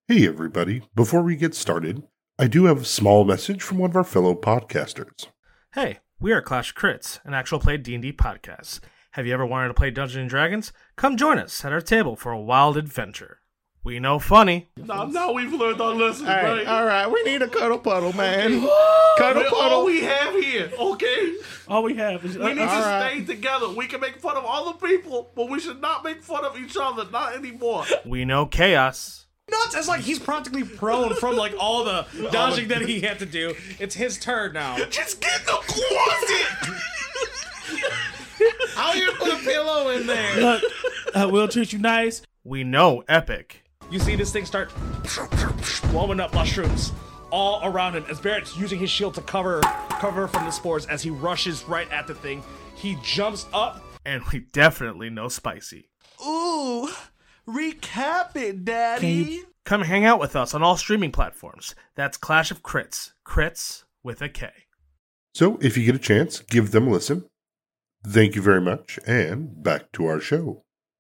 Hey everybody, before we get started, I do have a small message from one of our fellow podcasters. Hey, we are Clash of Crits, an actual play D&D podcast. Have you ever wanted to play Dungeons & Dragons? Come join us at our table for a wild adventure. We know funny. Now we've learned our lesson, right? All right, we need a cuddle puddle, man. Cuddle puddle. All we have here, okay? All we have is... We need to stay together. We can make fun of other people, but we should not make fun of each other. Not anymore. We know chaos. Nuts! It's like he's practically prone from like all the dodging that he had to do. It's his turn now. Just get in the closet. I'll even put a pillow in there. Look, we'll treat you nice. We know epic. You see this thing start blowing up mushrooms all around him as Barrett's using his shield to cover from the spores as he rushes right at the thing. He jumps up. And we definitely know spicy. Ooh, recap it, Daddy. Come hang out with us on all streaming platforms. That's Clash of Crits. Crits with a K. So if you get a chance, give them a listen. Thank you very much, and back to our show.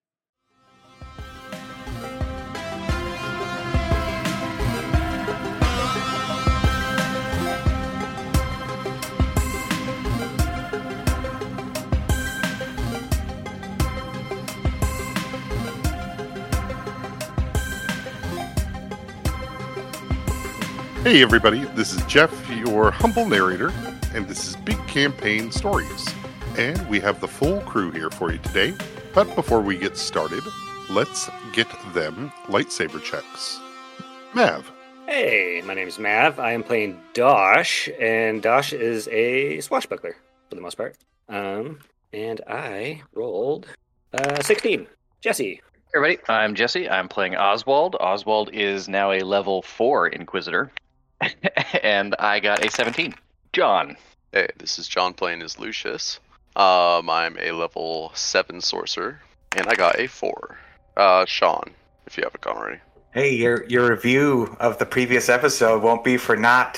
Hey everybody, this is Jeff, your humble narrator, and this is Big Campaign Stories. And we have the full crew here for you today. But before we get started, let's get them lightsaber checks. Mav. Hey, my name's Mav. I am playing Dosh, and Dosh is a swashbuckler for the most part. And I rolled 16. Jesse. Hey everybody, I'm Jesse. I'm playing Oswald. Oswald is now a level 4 Inquisitor. And I got a 17. John. Hey, this is John playing as Lucius. I'm a level 7 sorcerer, and I got a 4. Sean, if you haven't gone already. Hey, your review of the previous episode won't be for naught.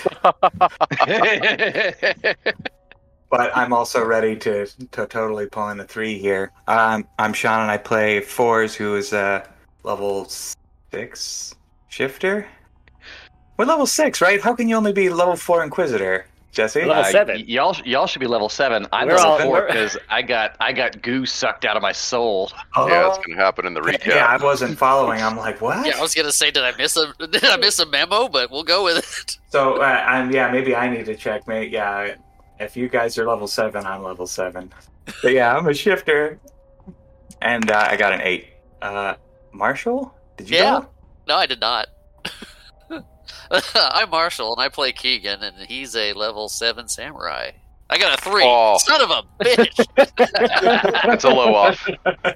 But I'm also ready to totally pull in the 3 here. I'm Sean, and I play Fours, who is a level 6 shifter. We're level 6, right? How can you only be level 4 Inquisitor, Jesse? Level 7. Y'all should be level 7. I'm level 4 because I got goo sucked out of my soul. Oh. Yeah, that's gonna happen in the recap. Yeah, I wasn't following. I'm like, what? Yeah, I was gonna say, did I miss a memo? But we'll go with it. So, maybe I need to check. Yeah, if you guys are level 7, I'm level 7. But yeah, I'm a shifter, and I got an 8. Marshall, did you go? No, I did not. I'm Marshall, and I play Keegan, and he's a level 7 samurai. I got a 3. Oh. Son of a bitch! That's a low off.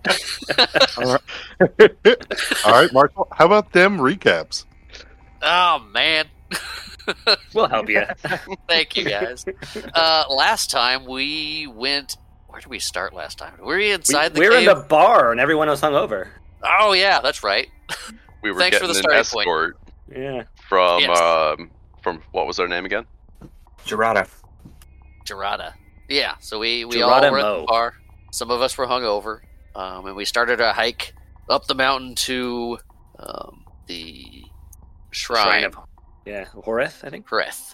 All right, Marshall, how about them recaps? Oh, man. We'll help you. Thank you, guys. Last time we went... Where did we start last time? Were we inside the cave? We were in the bar, and everyone was hungover. Oh, yeah, that's right. We were Thanks getting for the an starting escort Yeah. from Yes. From what was their name again? Gerada. Gerada. Yeah, so we Gerada all were at Mo. the bar. Some of us were hungover, and we started our hike up the mountain to the shrine of Horeth, I think. Horeth.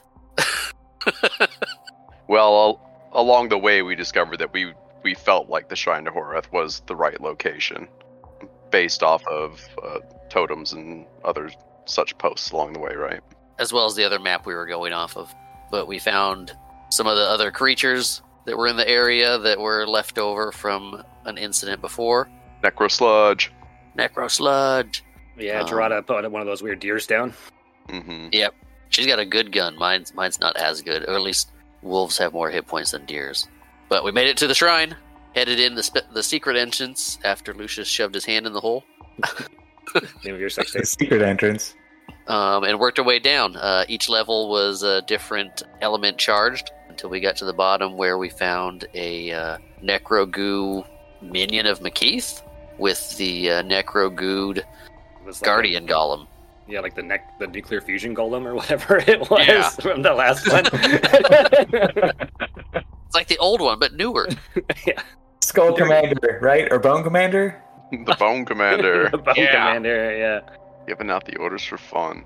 Well, along the way, we discovered that we felt like the Shrine to Horeth was the right location, based off of totems and other such posts along the way, right? As well as the other map we were going off of. But we found some of the other creatures that were in the area that were left over from an incident before. Necrosludge. Yeah, Gerada put one of those weird deers down. Mm-hmm. Yep. She's got a good gun. Mine's not as good. Or at least wolves have more hit points than deers. But we made it to the shrine. Headed in the secret entrance after Lucius shoved his hand in the hole. Name of your sex tape. Secret entrance. And worked our way down. Each level was a different element charged until we got to the bottom where we found a Necro-Goo minion of McKeith with the Necro-Gooed Guardian Golem. Yeah, like the nuclear fusion golem or whatever it was from the last one. It's like the old one, but newer. Yeah. Skull Commander, right? Or Bone Commander? The Bone Commander. The Bone Commander, yeah. Giving out the orders for fun.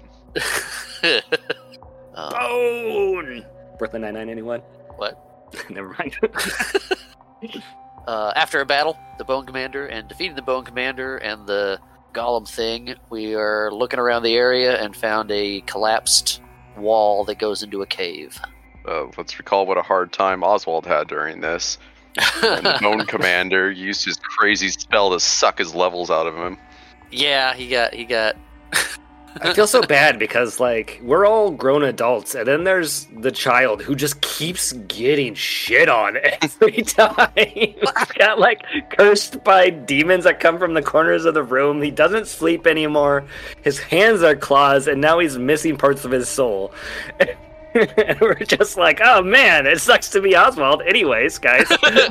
Bone! Brooklyn Nine-Nine, anyone? What? Never mind. After a battle, the Bone Commander, and defeating the Bone Commander and the Golem thing, we are looking around the area and found a collapsed wall that goes into a cave. Let's recall what a hard time Oswald had during this. And the Bone Commander used his crazy spell to suck his levels out of him. Yeah, he got. I feel so bad because, like, we're all grown adults, and then there's the child who just keeps getting shit on every time. He's got, like, cursed by demons that come from the corners of the room. He doesn't sleep anymore. His hands are claws, and now he's missing parts of his soul. And we're just like, oh man, it sucks to be Oswald. Anyways, guys.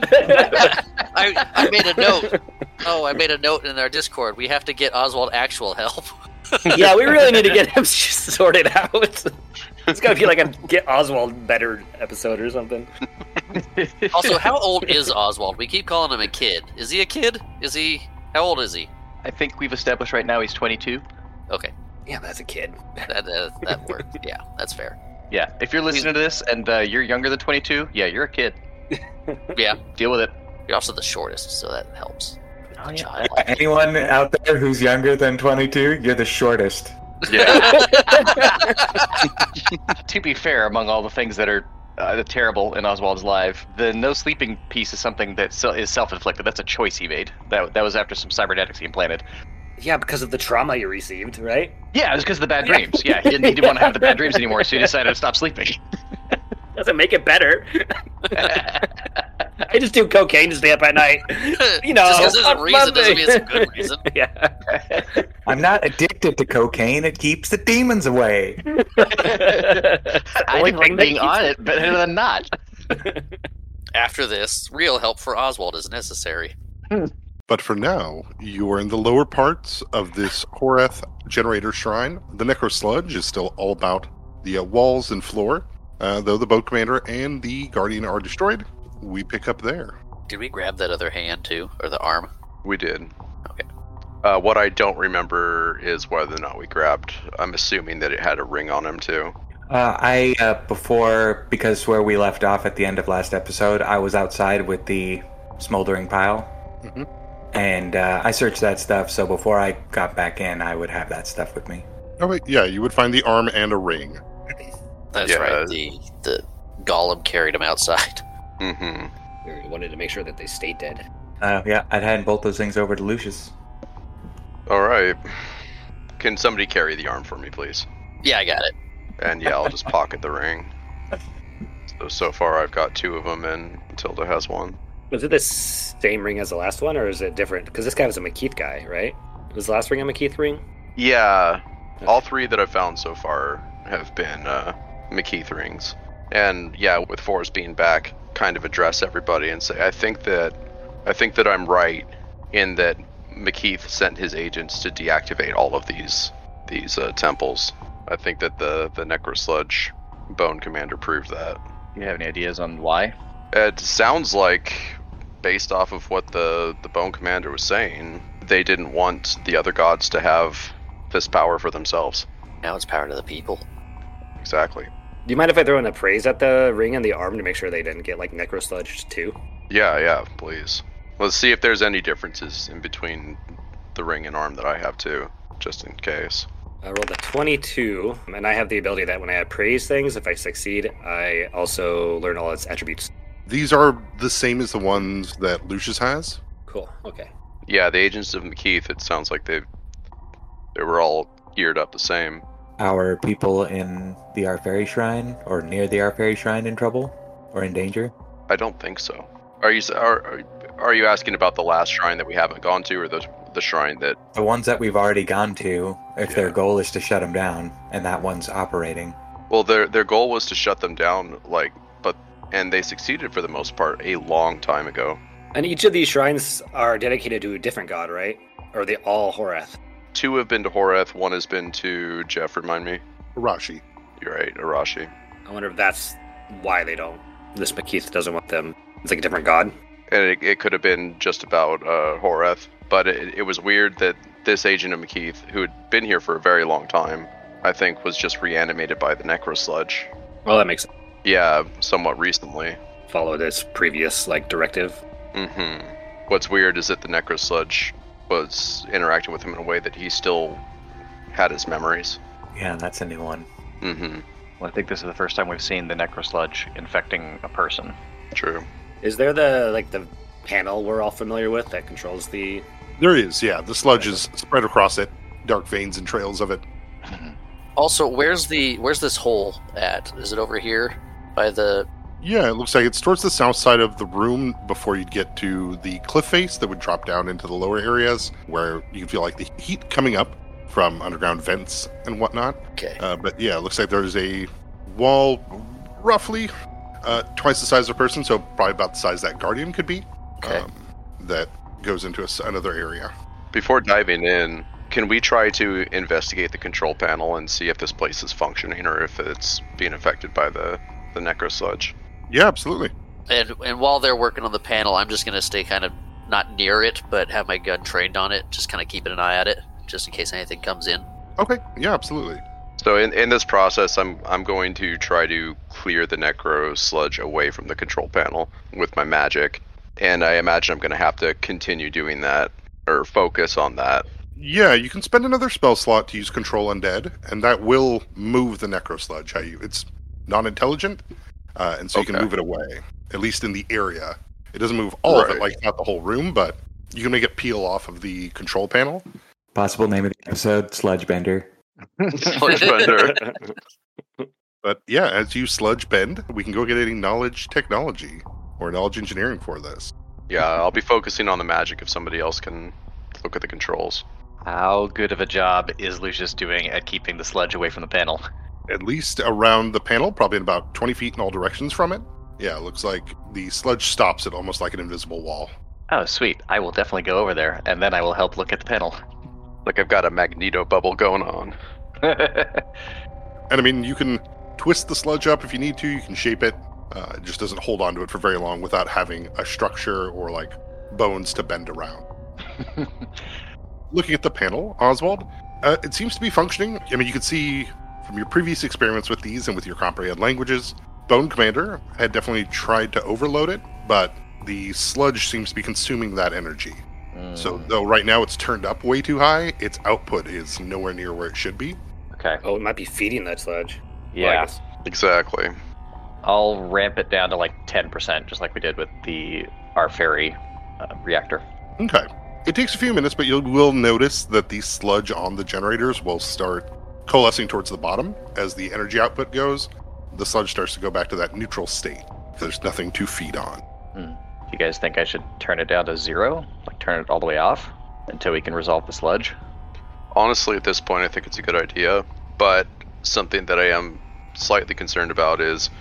I made a note. Oh, I made a note in our Discord. We have to get Oswald actual help. Yeah, we really need to get him sorted out. It's gotta be like a Get Oswald Better episode or something. Also, how old is Oswald? We keep calling him a kid. Is he a kid? How old is he? I think we've established right now he's 22. Okay. Yeah, that's a kid. That works. Yeah, that's fair. Yeah, if you're listening to this and you're younger than 22, yeah, you're a kid. Yeah. Deal with it. You're also the shortest, so that helps. Oh, yeah. Anyone out there who's younger than 22, you're the shortest. Yeah. To be fair, among all the things that are terrible in Oswald's life, the no sleeping piece is something that is self-inflicted. That's a choice he made. That was after some cybernetics he implanted. Yeah, because of the trauma you received, right? Yeah, it was because of the bad dreams. Yeah, he didn't want to have the bad dreams anymore, so he decided to stop sleeping. Doesn't make it better. I just do cocaine to stay up at night. You know, just because there's a reason doesn't mean it's a good reason. Yeah. I'm not addicted to cocaine. It keeps the demons away. I think being on it better than not. After this, real help for Oswald is necessary. But for now, you are in the lower parts of this Horeth generator shrine. The Necro Sludge is still all about the walls and floor. Though the Boat Commander and the Guardian are destroyed, we pick up there. Did we grab that other hand too? Or the arm? We did. Okay. What I don't remember is whether or not we grabbed. I'm assuming that it had a ring on him too. Before, because where we left off at the end of last episode, I was outside with the smoldering pile. Mm-hmm. And I searched that stuff, so before I got back in, I would have that stuff with me. Oh, wait, yeah, you would find the arm and a ring. That's right. The golem carried him outside. Mm-hmm. We wanted to make sure that they stayed dead. Yeah, I'd hand both those things over to Lucius. All right. Can somebody carry the arm for me, please? Yeah, I got it. And yeah, I'll just pocket the ring. So far, I've got 2 of them, and Tilda has 1. Was it the same ring as the last one, or is it different? Because this guy was a McKeith guy, right? Was the last ring a McKeith ring? Yeah. All 3 that I've found so far have been McKeith rings. And yeah, with Forrest being back, kind of address everybody and say, I think that I'm right in that McKeith sent his agents to deactivate all of these temples. I think that the Necro Sludge Bone Commander proved that. Do you have any ideas on why? It sounds like, based off of what the Bone Commander was saying, they didn't want the other gods to have this power for themselves. Now it's power to the people. Exactly. Do you mind if I throw in a praise at the ring and the arm to make sure they didn't get, like, Necro Sludge too? Yeah, please. Let's see if there's any differences in between the ring and arm that I have too, just in case. I rolled a 22, and I have the ability that when I praise things, if I succeed, I also learn all its attributes. These are the same as the ones that Lucius has. Cool, okay. Yeah, the agents of McKeith, it sounds like they were all geared up the same. Our people in the Arferi Shrine, or near the Arferi Shrine, in trouble? Or in danger? I don't think so. Are you asking about the last shrine that we haven't gone to, or the shrine that... The ones that we've already gone to, if their goal is to shut them down, and that one's operating. Well, their goal was to shut them down, and they succeeded for the most part a long time ago. And each of these shrines are dedicated to a different god, right? Or are they all Horeth? 2 have been to Horeth, 1 has been to, Jeff, remind me? Arashi. You're right, Arashi. I wonder if that's why they don't. This McKeith doesn't want them. It's like a different god. and it could have been just about Horeth, but it was weird that this agent of McKeith, who had been here for a very long time, I think was just reanimated by the Necro Sludge. Well, that makes sense. Yeah, somewhat recently. Followed its previous, directive. Mm-hmm. What's weird is that the Necro Sludge was interacting with him in a way that he still had his memories. Yeah, that's a new one. Mm-hmm. Well, I think this is the first time we've seen the Necrosludge infecting a person. True. Is there the panel we're all familiar with that controls the... There is, yeah. The sludge is spread across it, dark veins and trails of it. Also, where's this hole at? Is it over here by the... Yeah, it looks like it's towards the south side of the room before you'd get to the cliff face that would drop down into the lower areas where you can feel like the heat coming up from underground vents and whatnot. Okay. But yeah, it looks like there's a wall roughly twice the size of a person, so probably about the size that Guardian could be. Okay. That goes into another area. Before diving in, can we try to investigate the control panel and see if this place is functioning or if it's being affected by the Necro Sludge? Yeah, absolutely. And while they're working on the panel, I'm just going to stay kind of not near it, but have my gun trained on it, just kind of keeping an eye at it, just in case anything comes in. Okay, yeah, absolutely. So in this process, I'm going to try to clear the Necro Sludge away from the control panel with my magic, and I imagine I'm going to have to continue doing that, or focus on that. Yeah, you can spend another spell slot to use Control Undead, and that will move the Necro Sludge. It's non-intelligent, and so you can move it away, at least in the area. It doesn't move all of it, like not the whole room, but you can make it peel off of the control panel. Possible name of the episode, Sludge Bender. Sludge Bender. But yeah, as you sludge bend, we can go get any knowledge technology or knowledge engineering for this. Yeah, I'll be focusing on the magic if somebody else can look at the controls. How good of a job is Lucius doing at keeping the sludge away from the panel? At least around the panel, probably in about 20 feet in all directions from it. Yeah, it looks like the sludge stops it almost like an invisible wall. Oh, sweet. I will definitely go over there, and then I will help look at the panel. Like I've got a Magneto bubble going on. And I mean, you can twist the sludge up if you need to. You can shape it. It just doesn't hold on to it for very long without having a structure or like bones to bend around. Looking at the panel, Oswald, it seems to be functioning. I mean, you can see from your previous experiments with these and with your comprehend languages, Bone Commander had definitely tried to overload it, but the sludge seems to be consuming that energy. So, though right now it's turned up way too high, its output is nowhere near where it should be. Okay. Oh, it might be feeding that sludge. Yeah. Exactly. I'll ramp it down to 10%, just like we did with our fairy reactor. Okay. It takes a few minutes, but you will notice that the sludge on the generators will start coalescing towards the bottom. As the energy output goes, the sludge starts to go back to that neutral state. There's nothing to feed on. Do you guys think I should turn it down to 0? Turn it all the way off until we can resolve the sludge? Honestly, at this point, I think it's a good idea, but something that I am slightly concerned about is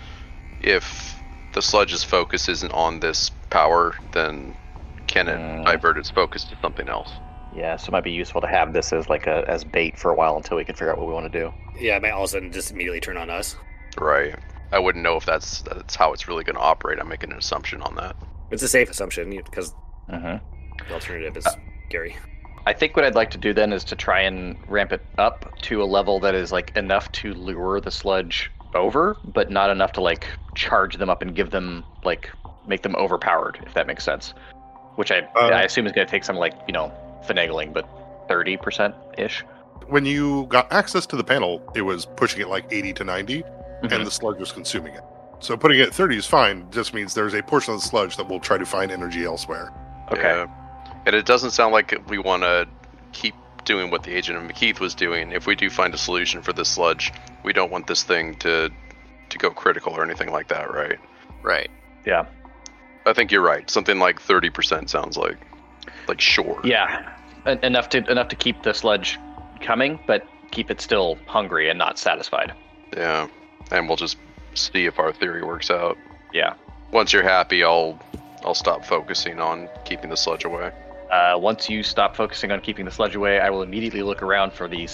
if the sludge's focus isn't on this power, then can it divert its focus to something else? Yeah, so it might be useful to have this as as bait for a while until we can figure out what we want to do. Yeah, it might all of a sudden just immediately turn on us. Right. I wouldn't know if that's how it's really going to operate. I'm making an assumption on that. It's a safe assumption because the alternative is scary. I think what I'd like to do then is to try and ramp it up to a level that is enough to lure the sludge over, but not enough to charge them up and give them make them overpowered, if that makes sense. Which I assume is going to take some finagling, but 30%-ish. When you got access to the panel, it was pushing it 80 to 90, and the sludge was consuming it. So putting it at 30 is fine. It just means there's a portion of the sludge that will try to find energy elsewhere. Okay. Yeah. And it doesn't sound like we want to keep doing what the agent of McKeith was doing. If we do find a solution for this sludge, we don't want this thing to go critical or anything like that, right? Right. Yeah. I think you're right. Something like 30% sounds like sure. Yeah. Enough to keep the sludge coming, but keep it still hungry and not satisfied. Yeah. And we'll just see if our theory works out. Yeah. Once you're happy, I'll stop focusing on keeping the sludge away. Once you stop focusing on keeping the sludge away, I will immediately look around for the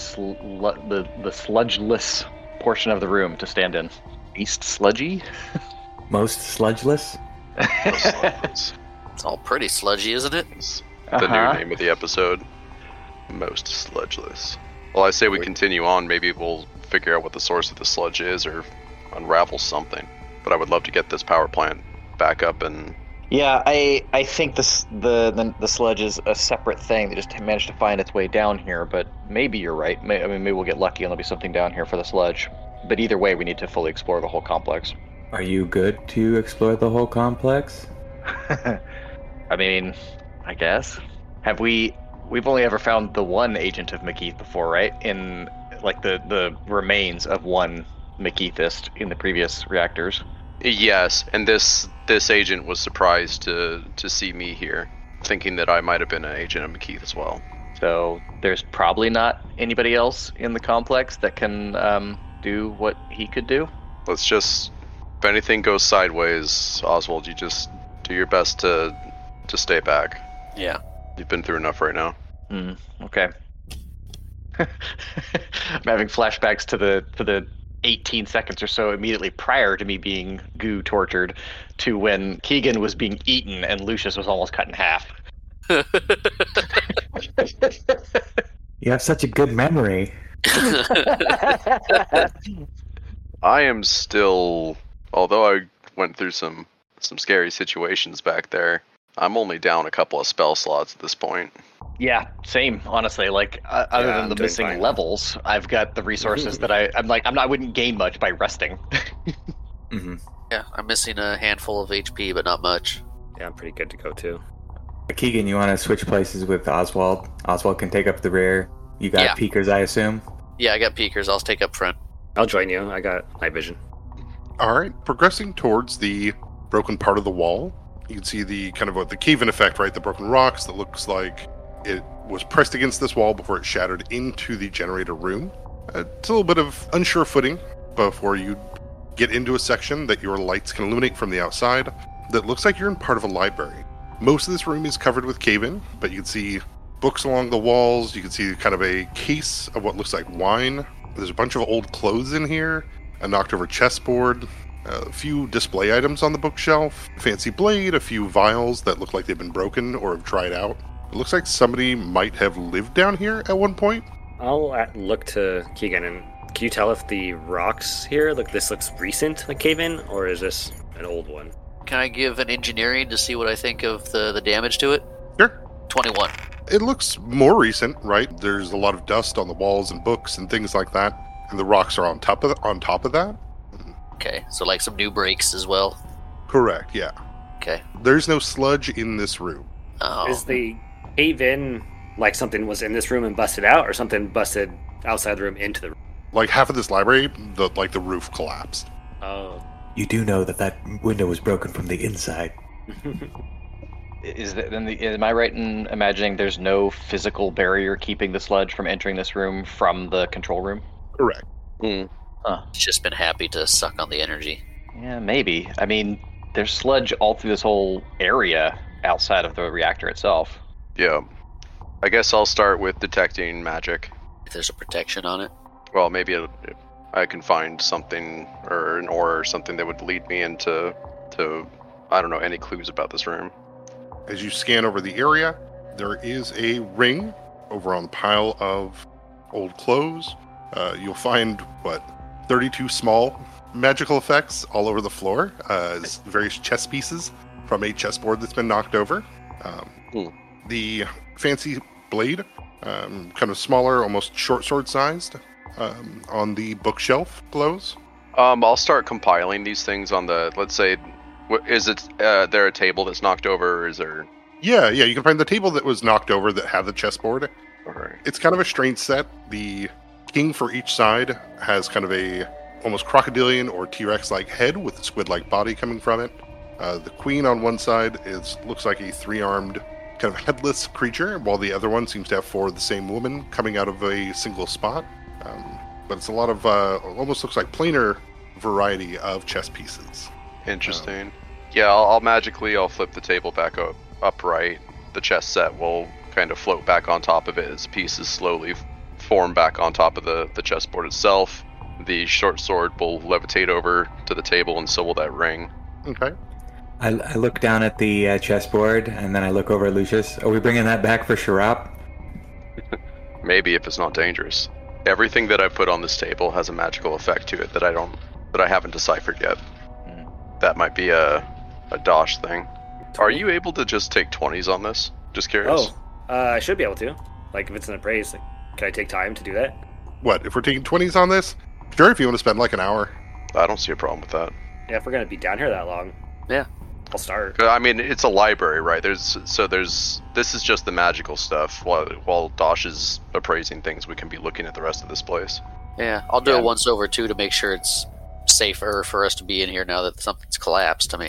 sludgeless portion of the room to stand in. Least sludgy? Most sludgeless? It's all pretty sludgy, isn't it? It's the new name of the episode. Most sludgeless. Well, I say we continue on. Maybe we'll figure out what the source of the sludge is or unravel something. But I would love to get this power plant back up and... Yeah, I think the sludge is a separate thing that just managed to find its way down here, but maybe you're right. Maybe we'll get lucky and there'll be something down here for the sludge. But either way, we need to fully explore the whole complex. Are you good to explore the whole complex? I mean, I guess. We've only ever found the one agent of McKeith before, right? In, like, the remains of one McKeithist in the previous reactors. Yes, and this agent was surprised to see me here, thinking that I might have been an agent of McKeith as well. So there's probably not anybody else in the complex that can do what he could do? Let's just... If anything goes sideways, Oswald, you just do your best to stay back. Yeah. You've been through enough right now. Okay. I'm having flashbacks to the 18 seconds or so immediately prior to me being goo tortured to when Keegan was being eaten and Lucius was almost cut in half. You have such a good memory. I am still... Although I went through some scary situations back there, I'm only down a couple of spell slots at this point. Yeah, same, honestly. Like, other than the missing levels, I've got the resources that I wouldn't gain much by resting. Yeah, I'm missing a handful of HP, but not much. Yeah, I'm pretty good to go, too. Keegan, you want to switch places with Oswald? Oswald can take up the rear. You got peekers, I assume? Yeah, I got peekers. I'll take up front. I'll join you. I got night vision. Alright, progressing towards the broken part of the wall, you can see the kind of the cave-in effect, right? The broken rocks that looks like it was pressed against this wall before it shattered into the generator room. It's a little bit of unsure footing before you get into a section that your lights can illuminate from the outside that looks like you're in part of a library. Most of this room is covered with cave-in, but you can see books along the walls. You can see kind of a case of what looks like wine. There's a bunch of old clothes in here, a knocked-over chessboard, a few display items on the bookshelf, a fancy blade, a few vials that look like they've been broken or have dried out. It looks like somebody might have lived down here at one point. I'll look to Keegan, and can you tell if the rocks here, this looks recent, like cave-in, or is this an old one? Can I give an engineering to see what I think of the damage to it? Sure. 21. It looks more recent, right? There's a lot of dust on the walls and books and things like that, and the rocks are on top of that. Okay, so like some new breaks as well? Correct, yeah. Okay. There's no sludge in this room. Oh. Is the cave-in like something was in this room and busted out, or something busted outside the room into the room? Like half of this library, the roof collapsed. Oh. You do know that window was broken from the inside. Am I right in imagining there's no physical barrier keeping the sludge from entering this room from the control room? Correct. It's just been happy to suck on the energy. Yeah, maybe. I mean, there's sludge all through this whole area outside of the reactor itself. Yeah. I guess I'll start with detecting magic. If there's a protection on it. Well, maybe I can find something or an aura or something that would lead me into I don't know, any clues about this room. As you scan over the area, there is a ring over on the pile of old clothes. You'll find, 32 small magical effects all over the floor, various chess pieces from a chessboard that's been knocked over. The fancy blade, kind of smaller, almost short sword sized, on the bookshelf glows. I'll start compiling these things on the, let's say, is it there a table that's knocked over, or is there... Yeah, you can find the table that was knocked over that had the chessboard. Right. It's kind of a strange set. The king for each side has kind of a almost crocodilian or T-Rex-like head with a squid-like body coming from it. The queen on one side looks like a three-armed kind of headless creature, while the other one seems to have four of the same woman coming out of a single spot. But it's a lot of almost looks like planar variety of chess pieces. Interesting. Yeah, I'll flip the table back upright. The chess set will kind of float back on top of it as pieces slowly form back on top of the chessboard itself. The short sword will levitate over to the table, and so will that ring. Okay. I look down at the chessboard, and then I look over at Lucius. Are we bringing that back for Sharap? Maybe if it's not dangerous. Everything that I put on this table has a magical effect to it that I haven't deciphered yet. That might be a Dosh thing. Are you able to just take 20s on this? Just curious. I should be able to. Like, if it's an appraise, can I take time to do that? What, if we're taking 20s on this? Sure, if you want to spend like an hour. I don't see a problem with that. Yeah, if we're gonna be down here that long. Yeah. I'll start. I mean, it's a library, right? This is just the magical stuff. While Dosh is appraising things, we can be looking at the rest of this place. Yeah, I'll do a once over too to make sure it's safer for us to be in here now that something's collapsed. I mean,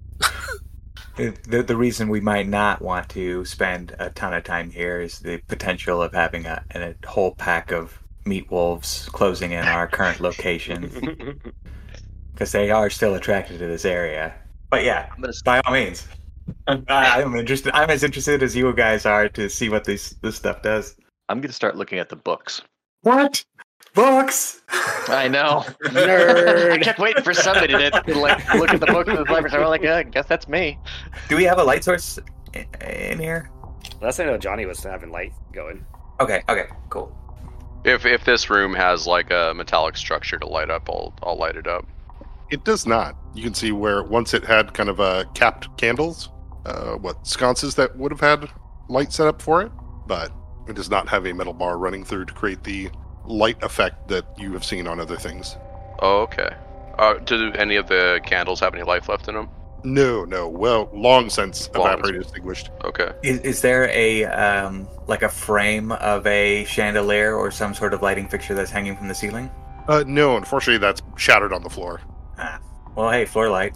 The reason we might not want to spend a ton of time here is the potential of having a whole pack of meat wolves closing in our current location. Because they are still attracted to this area. But yeah, by all means. I'm interested. I'm as interested as you guys are to see what this stuff does. I'm going to start looking at the books. What? Books? I know. Nerd. I kept waiting for somebody to look at the books in the library. So I'm like, I guess that's me. Do we have a light source in here? Last I know, Johnny was having light going. Okay, cool. If this room has like a metallic structure to light up, I'll light it up. It does not. You can see where once it had kind of capped candles, sconces that would have had light set up for it, but it does not have a metal bar running through to create the light effect that you have seen on other things. Oh, okay. Do any of the candles have any life left in them? No. Well, long since evaporated, extinguished. Okay. Is there a like a frame of a chandelier or some sort of lighting fixture that's hanging from the ceiling? No, unfortunately, that's shattered on the floor. Well, hey, floor light.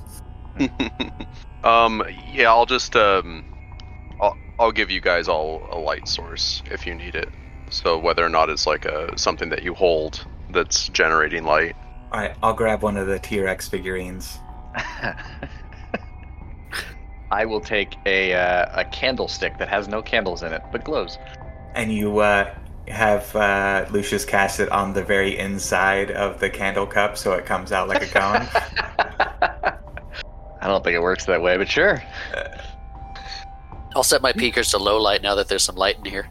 Yeah, I'll just I'll give you guys all a light source if you need it. So whether or not it's like something that you hold that's generating light. All right, I'll grab one of the T-Rex figurines. I will take a candlestick that has no candles in it, but glows. And you have Lucius cast it on the very inside of the candle cup so it comes out like a cone. I don't think it works that way, but sure. I'll set my peakers to low light now that there's some light in here.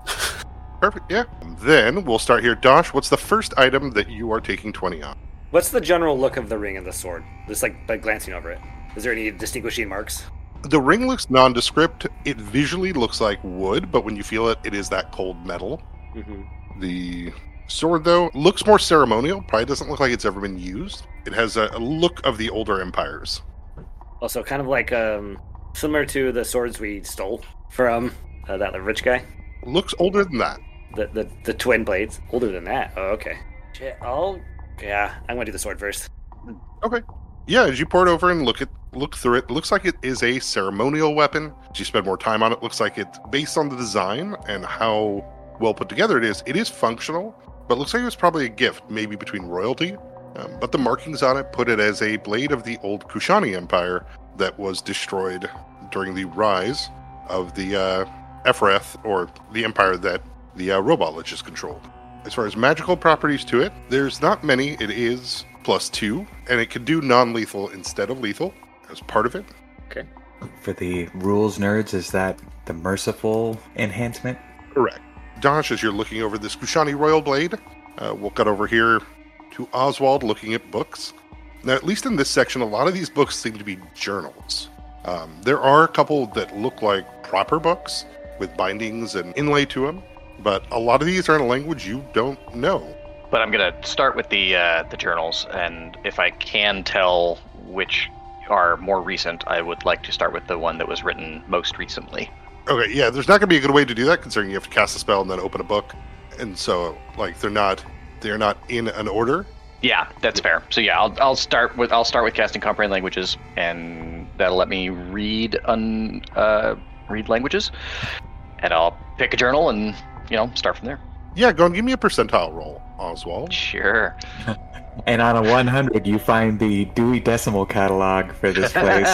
Perfect, yeah. Then we'll start here. Dosh, what's the first item that you are taking 20 on? What's the general look of the ring and the sword? Just like by glancing over it. Is there any distinguishing marks? The ring looks nondescript. It visually looks like wood, but when you feel it, it is that cold metal. Mm-hmm. The sword, though, looks more ceremonial. Probably doesn't look like it's ever been used. It has a look of the older empires. Also, kind of like similar to the swords we stole from that rich guy. Looks older than that. The twin blades. Older than that. Oh, okay. Shit. I'm gonna do the sword first. Okay. Yeah, as you pour it over and look through it, looks like it is a ceremonial weapon. As you spend more time on it, looks like it's based on the design and how well put together it is functional, but looks like it was probably a gift, maybe between royalty. But the markings on it put it as a blade of the old Kushani Empire that was destroyed during the rise of the Ephrath, or the empire that the Robot Liches controlled. As far as magical properties to it, there's not many. It is +2, and it can do non-lethal instead of lethal as part of it. Okay. For the rules nerds, is that the merciful enhancement? Correct. Dosh, as you're looking over this Kushani Royal Blade, we'll cut over here to Oswald looking at books. Now, at least in this section, a lot of these books seem to be journals. There are a couple that look like proper books with bindings and inlay to them, but a lot of these are in a language you don't know. But I'm going to start with the journals, and if I can tell which are more recent, I would like to start with the one that was written most recently. Okay, yeah, there's not going to be a good way to do that, considering you have to cast a spell and then open a book, and so like they're not in an order. Yeah, that's fair. So yeah, I'll start with casting comprehend languages, and that'll let me read languages, and I'll pick a journal and start from there. Yeah, go and give me a percentile roll, Oswald. Sure. And on a 100, you find the Dewey Decimal Catalog for this place.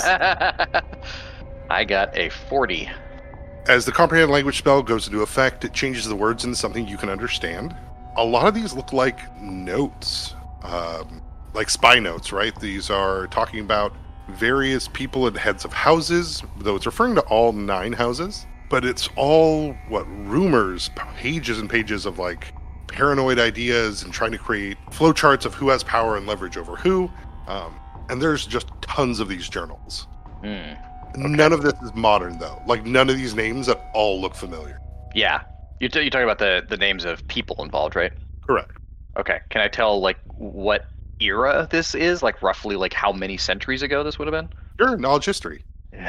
I got a 40. As the comprehend language spell goes into effect, it changes the words into something you can understand. A lot of these look like notes, like spy notes, right? These are talking about various people and heads of houses, though it's referring to all 9 houses. But it's all, rumors, pages and pages of, like, paranoid ideas and trying to create flowcharts of who has power and leverage over who. And there's just tons of these journals. Okay. None of this is modern, though. Like, none of these names at all look familiar. Yeah. You're talking about the names of people involved, right? Correct. Okay. Can I tell, like, what era this is? Like, roughly, like, how many centuries ago this would have been? Sure, knowledge history.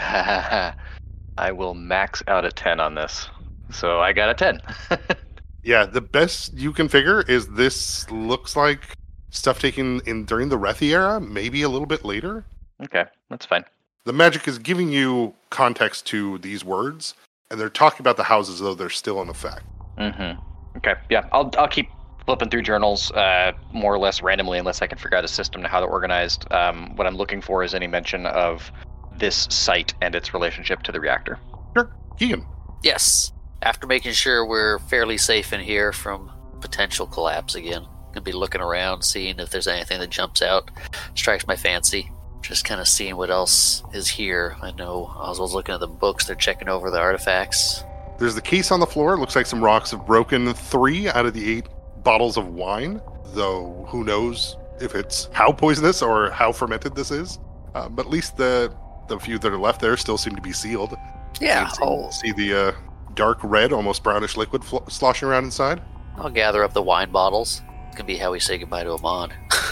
I will max out a 10 on this. So I got a 10. Yeah, the best you can figure is this looks like stuff taken in during the Rethi era, maybe a little bit later. Okay, that's fine. The magic is giving you context to these words, and they're talking about the houses, though they're still in effect. Mm-hmm. Okay, yeah, I'll keep flipping through journals more or less randomly unless I can figure out a system to how they're organized. What I'm looking for is any mention of this site and its relationship to the reactor. Sure. Keegan. Yes. After making sure we're fairly safe in here from potential collapse again, gonna be looking around, seeing if there's anything that jumps out, strikes my fancy. Just kind of seeing what else is here. I know Oswald's looking at the books, they're checking over the artifacts. There's the case on the floor. It looks like some rocks have broken 3 out of the 8 bottles of wine, though who knows if it's how poisonous or how fermented this is. But at least the few that are left there still seem to be sealed. Yeah, See the dark red, almost brownish liquid sloshing around inside. I'll gather up the wine bottles. It's gonna be how we say goodbye to Amon.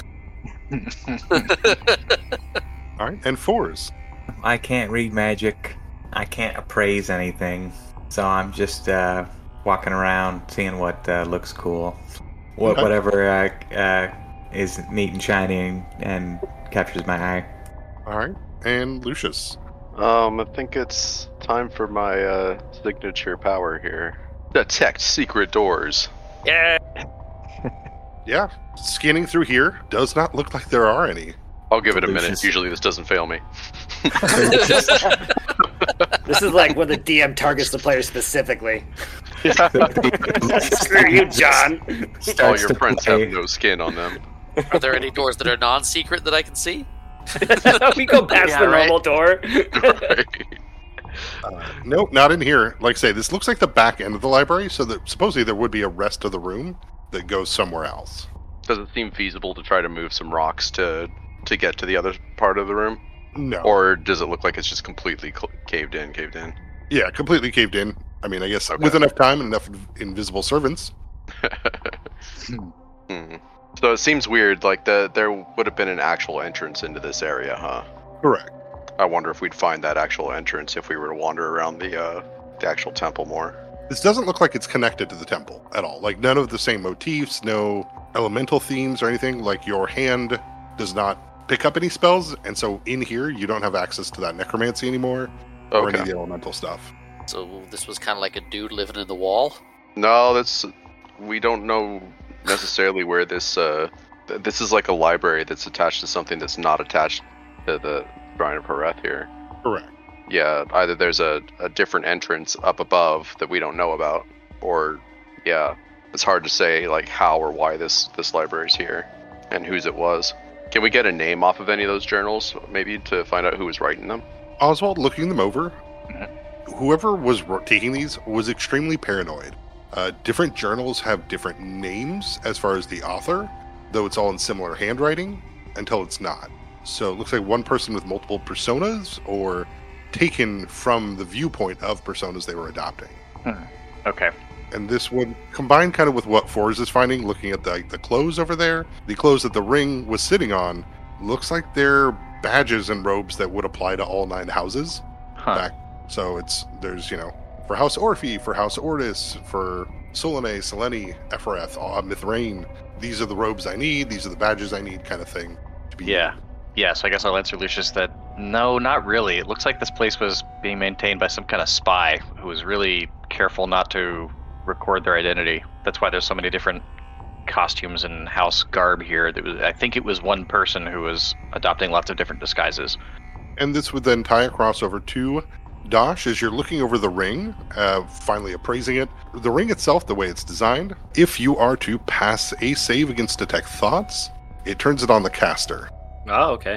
All right, and 4s. I can't read magic. I can't appraise anything. So I'm just walking around, seeing what looks cool. Okay. Whatever is neat and shiny and captures my eye. All right, and Lucius. I think it's time for my signature power here. Detect secret doors. Yeah. Yeah, scanning through here does not look like there are any. I'll give it a minute. Delicious. Usually this doesn't fail me. This is like when the DM targets the player specifically. Yeah. Screw you, John. All Starts your to friends play. have no skin on them. Are there any doors that are non-secret that I can see? We go past Yeah, the right. normal door. Right. Nope, not in here. Like I say, this looks like the back end of the library, so that supposedly there would be a rest of the room that goes somewhere else. Does it seem feasible to try to move some rocks to get to the other part of the room? No. Or does it look like it's just completely caved in? Yeah, completely caved in. I mean, I guess Okay. with enough time and enough invisible servants. So it seems weird, like there would have been an actual entrance into this area, huh? Correct. I wonder if we'd find that actual entrance if we were to wander around the actual temple more. This doesn't look like it's connected to the temple at all. Like, none of the same motifs, no elemental themes or anything. Like, your hand does not pick up any spells, and so in here, you don't have access to that necromancy anymore, or any of Okay. the elemental stuff. So this was kind of like a dude living in the wall. No, we don't know necessarily where this this is like a library that's attached to something that's not attached to the Shrine of Hareth here. Correct. Yeah, either there's a different entrance up above that we don't know about, or yeah, it's hard to say like how or why this library's here and whose it was. Can we get a name off of any of those journals, maybe, to find out who was writing them? Oswald, looking them over, whoever was taking these was extremely paranoid. Different journals have different names as far as the author, though it's all in similar handwriting, until it's not. So it looks like one person with multiple personas, or taken from the viewpoint of personas they were adopting. Okay. And this would combine kind of with what Forrest is finding, looking at the clothes over there. The clothes that the ring was sitting on looks like they're badges and robes that would apply to all 9 houses. Huh. So there's, for House Orphe, for House Ortis, for Solane, Selene, Ephrath, Mithrain. These are the robes I need, these are the badges I need, kind of thing. To be Yeah. Yeah, so I guess I'll answer Lucius that no, not really. It looks like this place was being maintained by some kind of spy who was really careful not to record their identity. That's why there's so many different costumes and house garb here. I think it was one person who was adopting lots of different disguises. And this would then tie across over to Dosh as you're looking over the ring, finally appraising it. The ring itself, the way it's designed, if you are to pass a save against detect thoughts, it turns it on the caster. Oh, okay.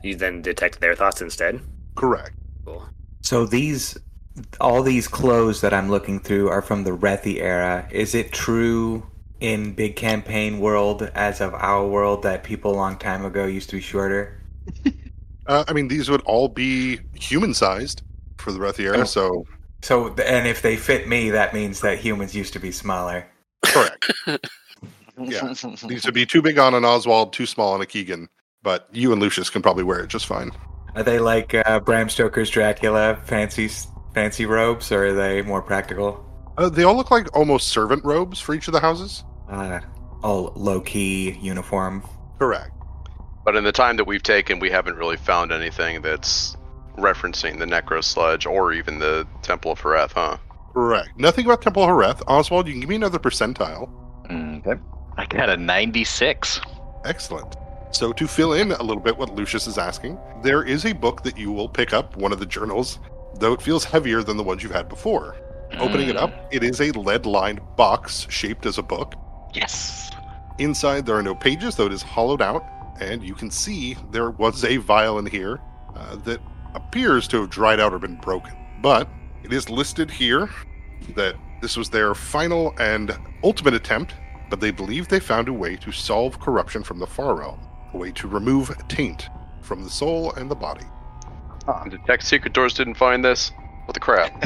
You then detect their thoughts instead? Correct. Cool. So all these clothes that I'm looking through are from the Rethi era. Is it true in Big Campaign world, as of our world, that people a long time ago used to be shorter? I mean, these would all be human-sized for the Rethi era, so And if they fit me, that means that humans used to be smaller. correct. Yeah. These would be too big on an Oswald, too small on a Keegan, but you and Lucius can probably wear it just fine. Are they like Bram Stoker's Dracula, fancy robes, or are they more practical? They all look like almost servant robes for each of the houses. All low-key uniform. Correct. But in the time that we've taken, we haven't really found anything that's referencing the Necro Sludge or even the Temple of Hareth, huh? Correct. Nothing about Temple of Hareth. Oswald, you can give me another percentile. Okay. I got a 96. Excellent. So to fill in a little bit what Lucius is asking, there is a book that you will pick up, one of the journals, though it feels heavier than the ones you've had before. Opening it up, it is a lead-lined box shaped as a book. Yes. Inside there are no pages, though it is hollowed out, and you can see there was a vial in here that appears to have dried out or been broken. But it is listed here that this was their final and ultimate attempt, but they believe they found a way to solve corruption from the Far Realm, a way to remove taint from the soul and the body. Detect Secret Doors didn't find this? What the crap?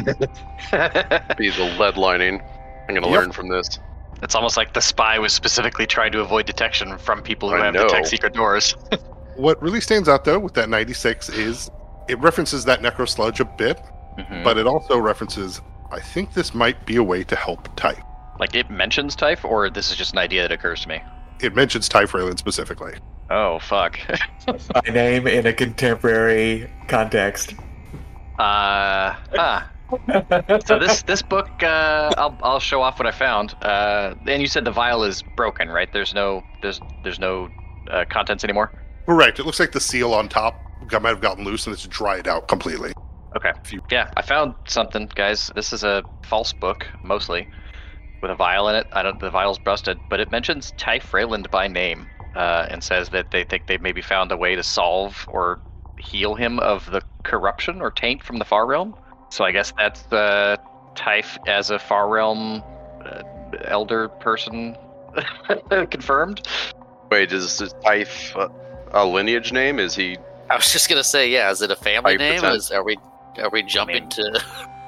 Be the lead lining. I'm going to learn from this. It's almost like the spy was specifically trying to avoid detection from people who have detect secret doors. What really stands out, though, with that 96 is it references that Necro Sludge a bit, but it also references, I think this might be a way to help Typh. Like, it mentions Typh, or this is just an idea that occurs to me? It mentions Typh Raylan specifically. Oh, fuck. My name in a contemporary context. So this book, I'll show off what I found. And you said the vial is broken, right? There's no contents anymore. Correct. It looks like the seal on top might have gotten loose and it's dried out completely. Okay. Yeah, I found something, guys. This is a false book, mostly, with a vial in it. The vial's busted, but it mentions Typh Raylan by name, and says that they think they've maybe found a way to solve or heal him of the corruption or taint from the Far Realm. So I guess that's the Typh as a Far Realm elder person confirmed. Wait, is Typh a lineage name? Is he? I was just gonna say, yeah. Is it a family name? Are we jumping to?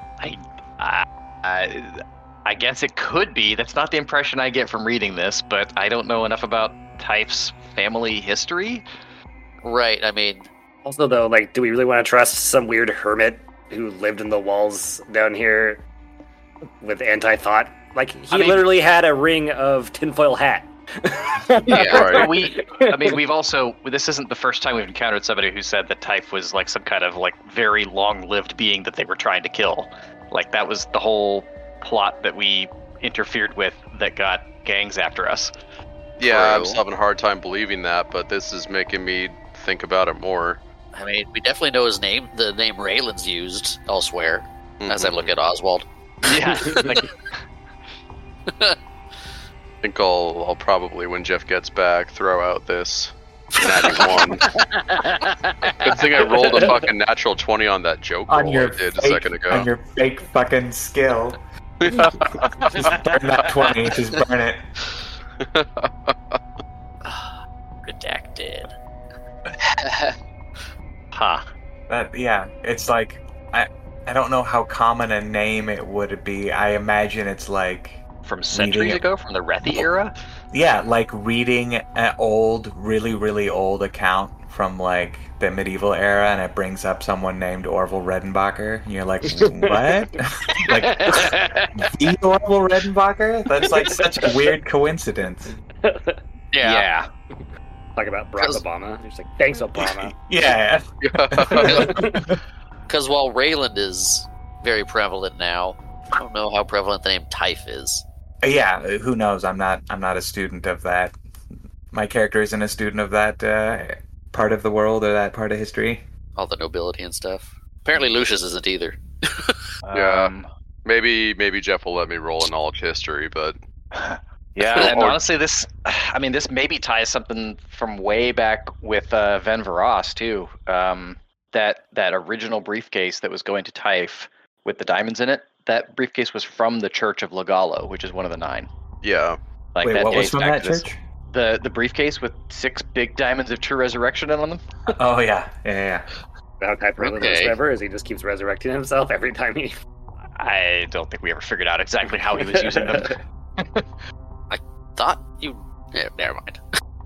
I guess it could be. That's not the impression I get from reading this, but I don't know enough about Typh's family history. Right. I mean, also though, like, do we really want to trust some weird hermit who lived in the walls down here with anti-thought? Like, he literally had a ring of tinfoil hat. Yeah, right. We've also, this isn't the first time we've encountered somebody who said that Typh was like some kind of like very long-lived being that they were trying to kill. Like, that was the whole plot that we interfered with that got gangs after us. Yeah, I'm still having a hard time believing that, but this is making me think about it more. I mean, we definitely know his name. The name Raylan's used elsewhere, as I look at Oswald. Yeah. I think I'll probably, when Jeff gets back, throw out this natty 1. Good thing I rolled a fucking natural 20 on that joke roll I did a second ago. On your fake fucking skill. Just burn that 20, just burn it. Redacted. Huh. It's like, I don't know how common a name it would be. I imagine it's like... From centuries ago? From the Rethi era? Yeah, like reading an old, really, really old account from like the medieval era, and it brings up someone named Orville Redenbacher, and you're like, what? Like, the Orville Redenbacher? That's like such a weird coincidence. Yeah. Talk about Barack Obama. It's like, thanks, Obama. Yeah. Because while Raylan is very prevalent now, I don't know how prevalent the name Typh is. Yeah, who knows? I'm not a student of that. My character isn't a student of that part of the world or that part of history. All the nobility and stuff. Apparently Lucius isn't either. Yeah. Maybe Jeff will let me roll a knowledge history, but Yeah, and honestly, this maybe ties something from way back with Ven Veras too. That original briefcase that was going to Typh with the diamonds in it. That briefcase was from the Church of Lagalo, which is one of the 9. Yeah. Like Wait, that what was dates from back that to this. church? The briefcase with 6 big diamonds of true resurrection on them. Oh yeah. Malachi really knows forever, as he just keeps resurrecting himself every time he. I don't think we ever figured out exactly how he was using them. Thought you. Yeah, never mind.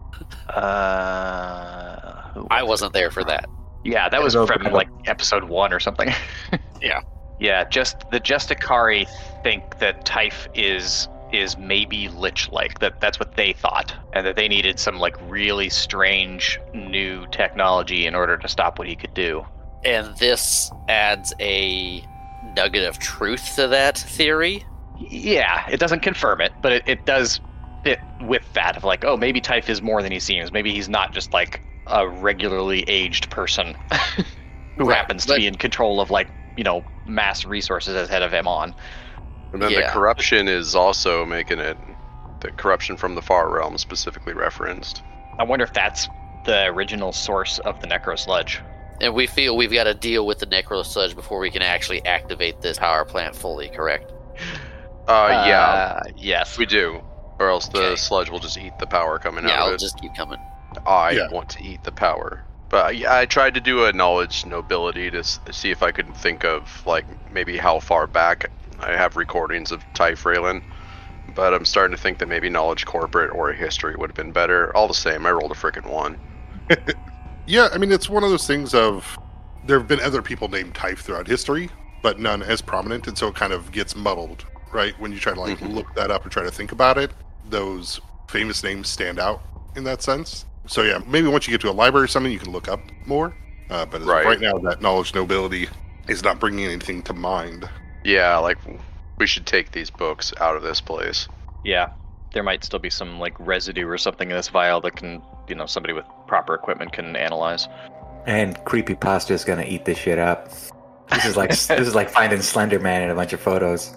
I wasn't there for that. Yeah, that was from like episode 1 or something. Yeah. Yeah, just the Justicari think that Typh is maybe lich-like. That's what they thought, and that they needed some like really strange new technology in order to stop what he could do. And this adds a nugget of truth to that theory. Yeah, it doesn't confirm it, but it does fit with that of like, oh, maybe Typh is more than he seems. Maybe he's not just like a regularly aged person who happens to be in control of like, mass resources as head of Emon. And then the corruption is also making it the corruption from the Far Realm specifically referenced. I wonder if that's the original source of the Necro Sludge. And we feel we've got to deal with the Necro Sludge before we can actually activate this power plant fully, correct? Yeah. Yes. We do. Or else the sludge will just eat the power coming out of it. Yeah, it'll just keep coming. I want to eat the power. But I tried to do a knowledge nobility to see if I could think of, like, maybe how far back I have recordings of Typh Raylan. But I'm starting to think that maybe knowledge corporate or history would have been better. All the same, I rolled a frickin' 1. Yeah, I mean, it's one of those things of, there have been other people named Typh throughout history, but none as prominent, and so it kind of gets muddled, right? When you try to, like, look that up and try to think about it, those famous names stand out in that sense. So yeah, maybe once you get to a library or something, you can look up more. But as of right now, that knowledge nobility is not bringing anything to mind. Yeah, like, we should take these books out of this place. Yeah, there might still be some, like, residue or something in this vial that can, somebody with proper equipment can analyze. And Creepypasta is gonna eat this shit up. This is like finding Slender Man in a bunch of photos.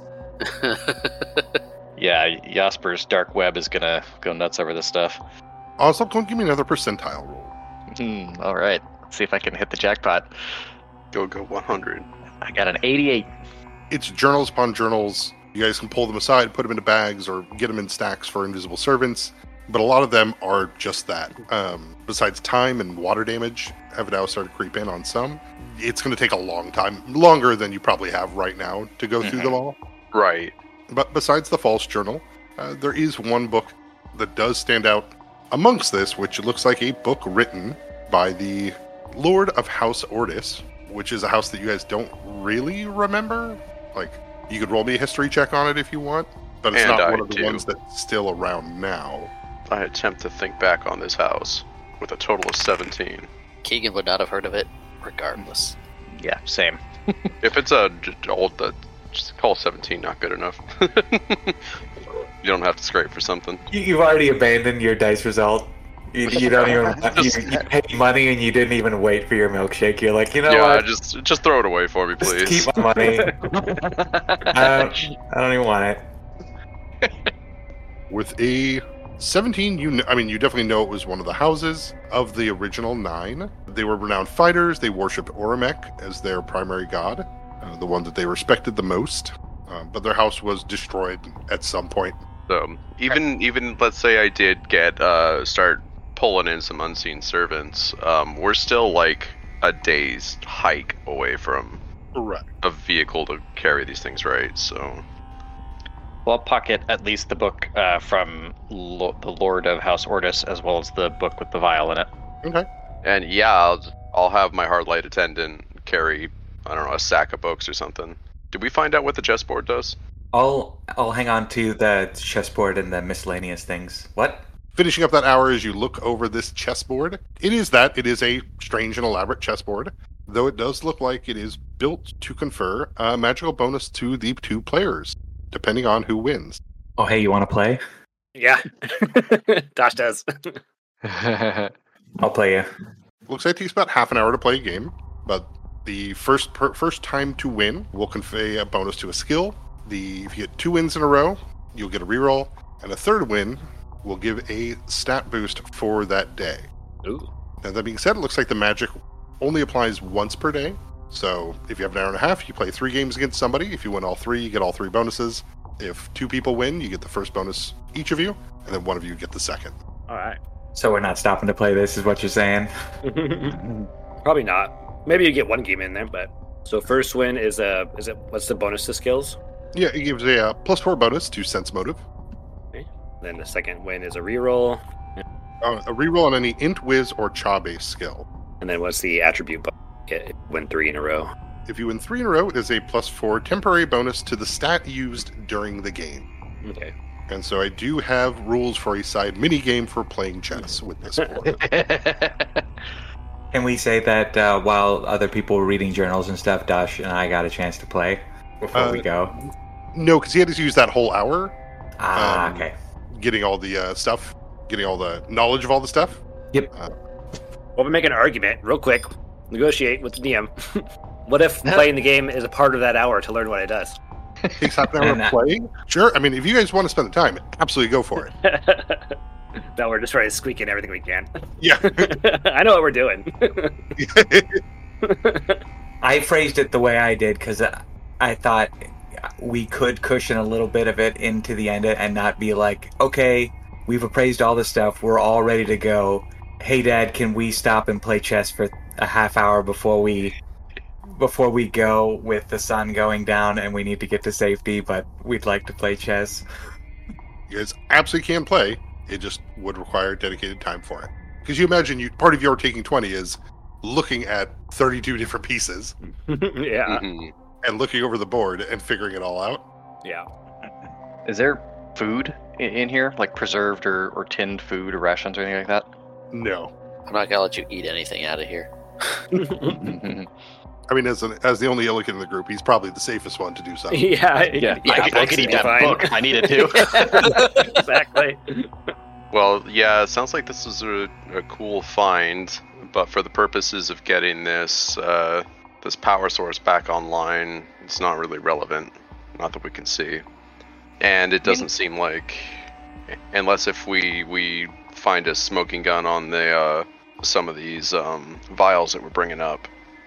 Yeah, Jasper's dark web is gonna go nuts over this stuff. Also, don't give me another percentile roll. All right. Let's see if I can hit the jackpot. Go 100. I got an 88. It's journals upon journals. You guys can pull them aside, put them into bags, or get them in stacks for invisible servants. But a lot of them are just that. Besides time and water damage, have now started to creep in on some. It's going to take a long time, longer than you probably have right now, to go through them all. Right. But besides the false journal, there is one book that does stand out amongst this, which looks like a book written by the Lord of House Ordis, which is a house that you guys don't really remember. Like, you could roll me a history check on it if you want, but it's not one of the ones that's still around now. I attempt to think back on this house with a total of 17. Keegan would not have heard of it, regardless. Yeah, same. If it's just call 17 not good enough. You don't have to scrape for something. You've already abandoned your dice result. You don't even. You paid money and you didn't even wait for your milkshake. You're like, what? Yeah, just throw it away for me, please. Just keep my money. I don't even want it. With a 17, you definitely know it was one of the houses of the original 9. They were renowned fighters. They worshipped Oramek as their primary god, the one that they respected the most. But their house was destroyed at some point. So even let's say I did start pulling in some unseen servants, we're still like a day's hike away from a vehicle to carry these things, right? So, well, I'll pocket at least the book from the Lord of House Ordis, as well as the book with the vial in it. Okay. And yeah, I'll have my Hardlight attendant carry, I don't know, a sack of books or something. Did we find out what the chessboard does? I'll hang on to the chessboard and the miscellaneous things. What? Finishing up that hour as you look over this chessboard. It is a strange and elaborate chessboard, though it does look like it is built to confer a magical bonus to the 2 players, depending on who wins. Oh, hey, you want to play? Yeah. Dash does. I'll play you. Looks like it takes about half an hour to play a game, but the first time to win will convey a bonus to a skill. If you get 2 wins in a row, you'll get a reroll. And a third win will give a stat boost for that day. Ooh. Now, that being said, it looks like the magic only applies once per day. So if you have an hour and a half, you play 3 games against somebody. If you win all 3, you get all 3 bonuses. If 2 people win, you get the first bonus, each of you, and then one of you get the second. All right. So we're not stopping to play this, is what you're saying? Probably not. Maybe you get 1 game in there, but so first win is what's the bonus to skills? Yeah, it gives a +4 bonus to sense motive. Okay. Then the second win is a reroll, A reroll on any int, whiz, or cha-based skill. and then what's the attribute bonus? Win 3 in a row. If you win 3 in a row, it is a +4 temporary bonus to the stat used during the game. Okay. And so I do have rules for a side mini game for playing chess with this board. Can we say that while other people were reading journals and stuff, Dash and I got a chance to play before we go? No, because he had to use that whole hour Okay. getting all the stuff, getting all the knowledge of all the stuff. Yep. Well, we make an argument real quick. Negotiate with the DM. What if playing the game is a part of that hour to learn what it does? Takes half an hour of playing? Sure. I mean, if you guys want to spend the time, absolutely go for it. No, we're just trying to squeak in everything we can. Yeah. I know what we're doing. I phrased it the way I did because I thought we could cushion a little bit of it into the end and not be like, okay, we've appraised all this stuff. We're all ready to go. Hey, Dad, can we stop and play chess for a half hour before we go with the sun going down and we need to get to safety, but we'd like to play chess. You guys absolutely can play. It just would require dedicated time for it. Because you imagine part of your taking 20 is looking at 32 different pieces. Yeah. And looking over the board and figuring it all out. Yeah. Is there food in here, like preserved or tinned food or rations or anything like that? No. I'm not gonna let you eat anything out of here. I mean, as the only illicit in the group, he's probably the safest one to do something. Yeah. I could eat that book. I need it too. Exactly. Well, yeah, it sounds like this is a cool find, but for the purposes of getting this this power source back online, it's not really relevant. Not that we can see. And it doesn't seem like, unless if we find a smoking gun on the some of these vials that we're bringing up,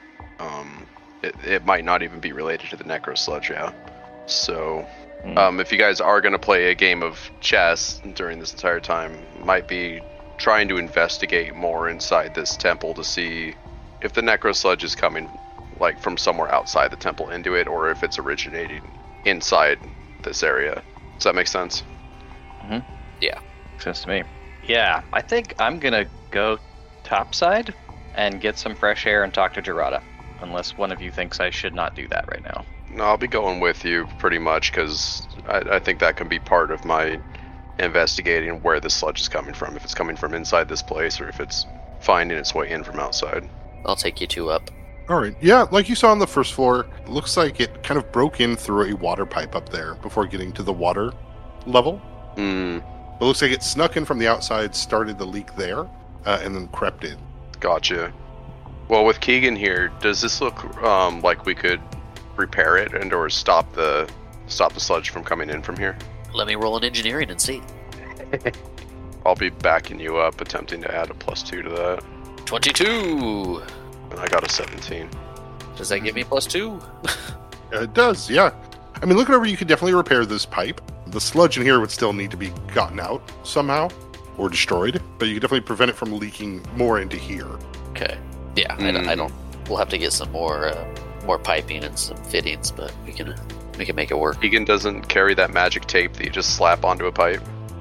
it might not even be related to the necro sludge, yeah. So, if you guys are going to play a game of chess during this entire time, might be trying to investigate more inside this temple to see if the necro sludge is coming like from somewhere outside the temple into it, or if it's originating inside this area. Does that make sense? Yeah. Makes sense to me. Yeah, I think I'm gonna go topside and get some fresh air and talk to Gerada. Unless one of you thinks I should not do that right now. No, I'll be going with you pretty much, because I think that can be part of my investigating where the sludge is coming from. If it's coming from inside this place, or if it's finding its way in from outside. I'll take you 2 up. All right. Yeah, like you saw on the first floor, it looks like it kind of broke in through a water pipe up there before getting to the water level. It looks like it snuck in from the outside, started the leak there, and then crept in. Gotcha. Well, with Keegan here, does this look like we could repair it and or stop the sludge from coming in from here? Let me roll an engineering and see. I'll be backing you up, attempting to add a +2 to that. 22! And I got a 17. Does that give me +2? It does, yeah. I mean, looking over, you could definitely repair this pipe. The sludge in here would still need to be gotten out somehow, or destroyed, but you could definitely prevent it from leaking more into here. Okay. Yeah, I don't. We'll have to get some more piping and some fittings, but we can make it work. Keegan doesn't carry that magic tape that you just slap onto a pipe.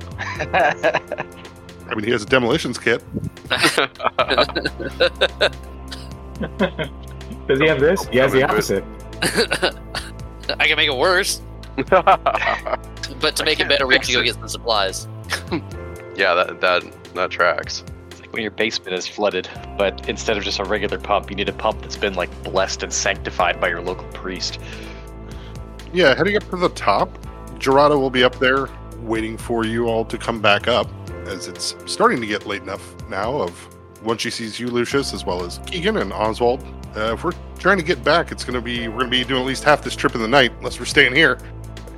I mean, he has a demolitions kit. Does he have this? He has the opposite. I can make it worse. But to make it better, we have to go get some supplies. Yeah, that tracks. It's like when your basement is flooded, but instead of just a regular pump, you need a pump that's been like blessed and sanctified by your local priest. Yeah, heading up to the top, Gerada will be up there waiting for you all to come back up, as it's starting to get late enough now of once she sees you, Lucius, as well as Keegan and Oswald. If we're trying to get back, we're going to be doing at least half this trip in the night, unless we're staying here.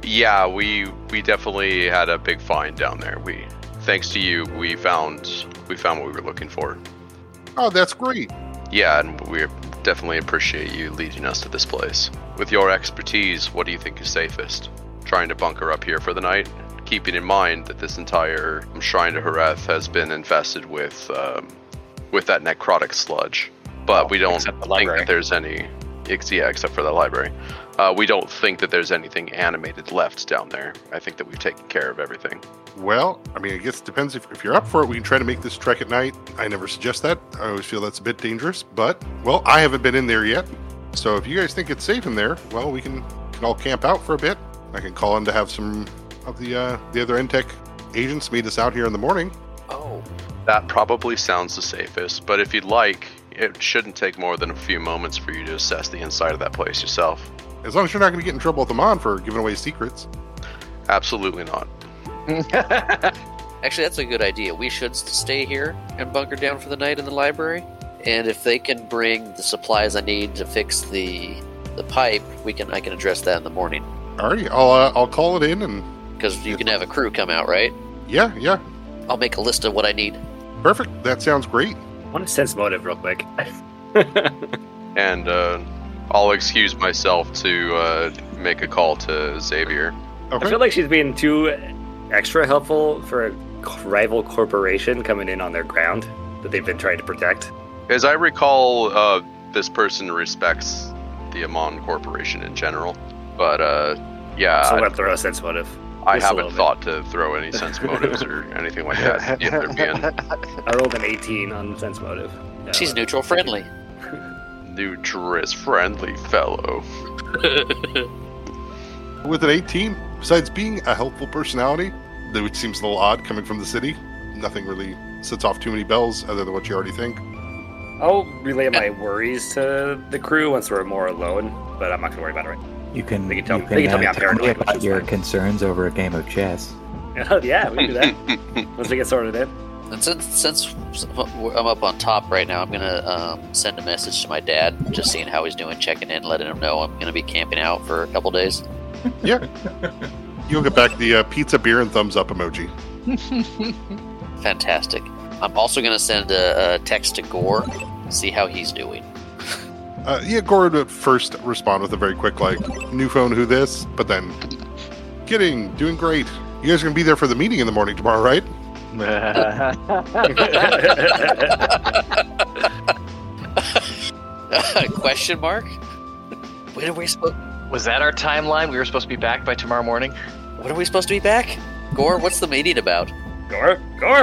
Yeah, we definitely had a big find down there. Thanks to you, we found what we were looking for. Oh, that's great. Yeah, and we definitely appreciate you leading us to this place. With your expertise, what do you think is safest? Trying to bunker up here for the night? Keeping in mind that this entire Shrine to Horeth has been infested with that necrotic sludge. But we don't think that there's any... Yeah, except for the library. We don't think that there's anything animated left down there. I think that we've taken care of everything. Well, I mean, I guess it depends. If you're up for it, we can try to make this trek at night. I never suggest that. I always feel that's a bit dangerous. But, well, I haven't been in there yet. So if you guys think it's safe in there, well, we can all camp out for a bit. I can call in to have some of the other NTech agents meet us out here in the morning. Oh. That probably sounds the safest. But if you'd like, it shouldn't take more than a few moments for you to assess the inside of that place yourself. As long as you're not going to get in trouble with Amon for giving away secrets. Absolutely not. Actually, that's a good idea. We should stay here and bunker down for the night in the library. And if they can bring the supplies I need to fix the pipe, I can address that in the morning. Alrighty, I'll call it in and... Because you can have a crew come out, right? Yeah. I'll make a list of what I need. Perfect. That sounds great. I want to sense motive real quick. And I'll excuse myself to make a call to Xavier. Okay. I feel like she's being too extra helpful for a rival corporation coming in on their ground that they've been trying to protect. As I recall, this person respects the Amon Corporation in general. But, yeah. So I'm going to throw a sense motive. I haven't thought to throw any sense motives or anything like that. Yet there being. I rolled an 18 on sense motive. She's neutral friendly. Neutral friendly fellow. With an 18, besides being a helpful personality, which seems a little odd coming from the city, nothing really sets off too many bells other than what you already think. I'll relay my worries to the crew once we're more alone, but I'm not going to worry about it right now. You can They can tell me I'm tell paranoid, me which about is your fine. concerns over a game of chess. Yeah, we can do that. Once we get sorted in. And since I'm up on top right now, I'm gonna send a message to my dad, just seeing how he's doing, checking in, letting him know I'm gonna be camping out for a couple days. Yeah. You'll get back the pizza, beer, and thumbs up emoji. Fantastic. I'm also gonna send a text to Gore, see how he's doing. Yeah, Gore would first respond with a very quick, new phone, who this? But then, kidding, doing great. You guys are going to be there for the meeting in the morning tomorrow, right? Question mark? When are we supposed? Was that our timeline? We were supposed to be back by tomorrow morning? When are we supposed to be back? Gore, what's the meeting about? Gore!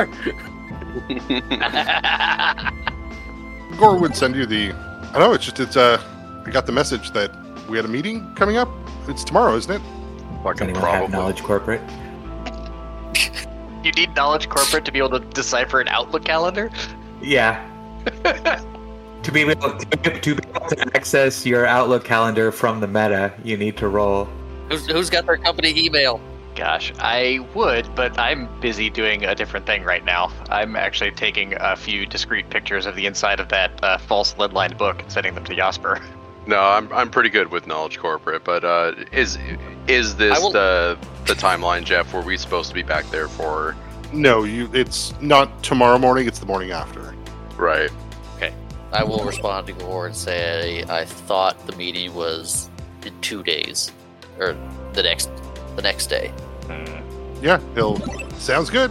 Gore would send you the... I know, I got the message that we had a meeting coming up. It's tomorrow, isn't it? Does anyone have Knowledge Corporate? You need Knowledge Corporate to be able to decipher an Outlook calendar? Yeah. To be able to access your Outlook calendar from the meta, you need to roll. Who's got their company email? Gosh, I would, but I'm busy doing a different thing right now. I'm actually taking a few discrete pictures of the inside of that false lead-lined book and sending them to Jasper. No, I'm pretty good with Knowledge Corporate, but is this the timeline, Jeff? Were we supposed to be back there for? No, it's not tomorrow morning, it's the morning after. Right. Okay. I will respond to Gore and say I thought the meeting was in 2 days. Or the next day. Yeah, sounds good.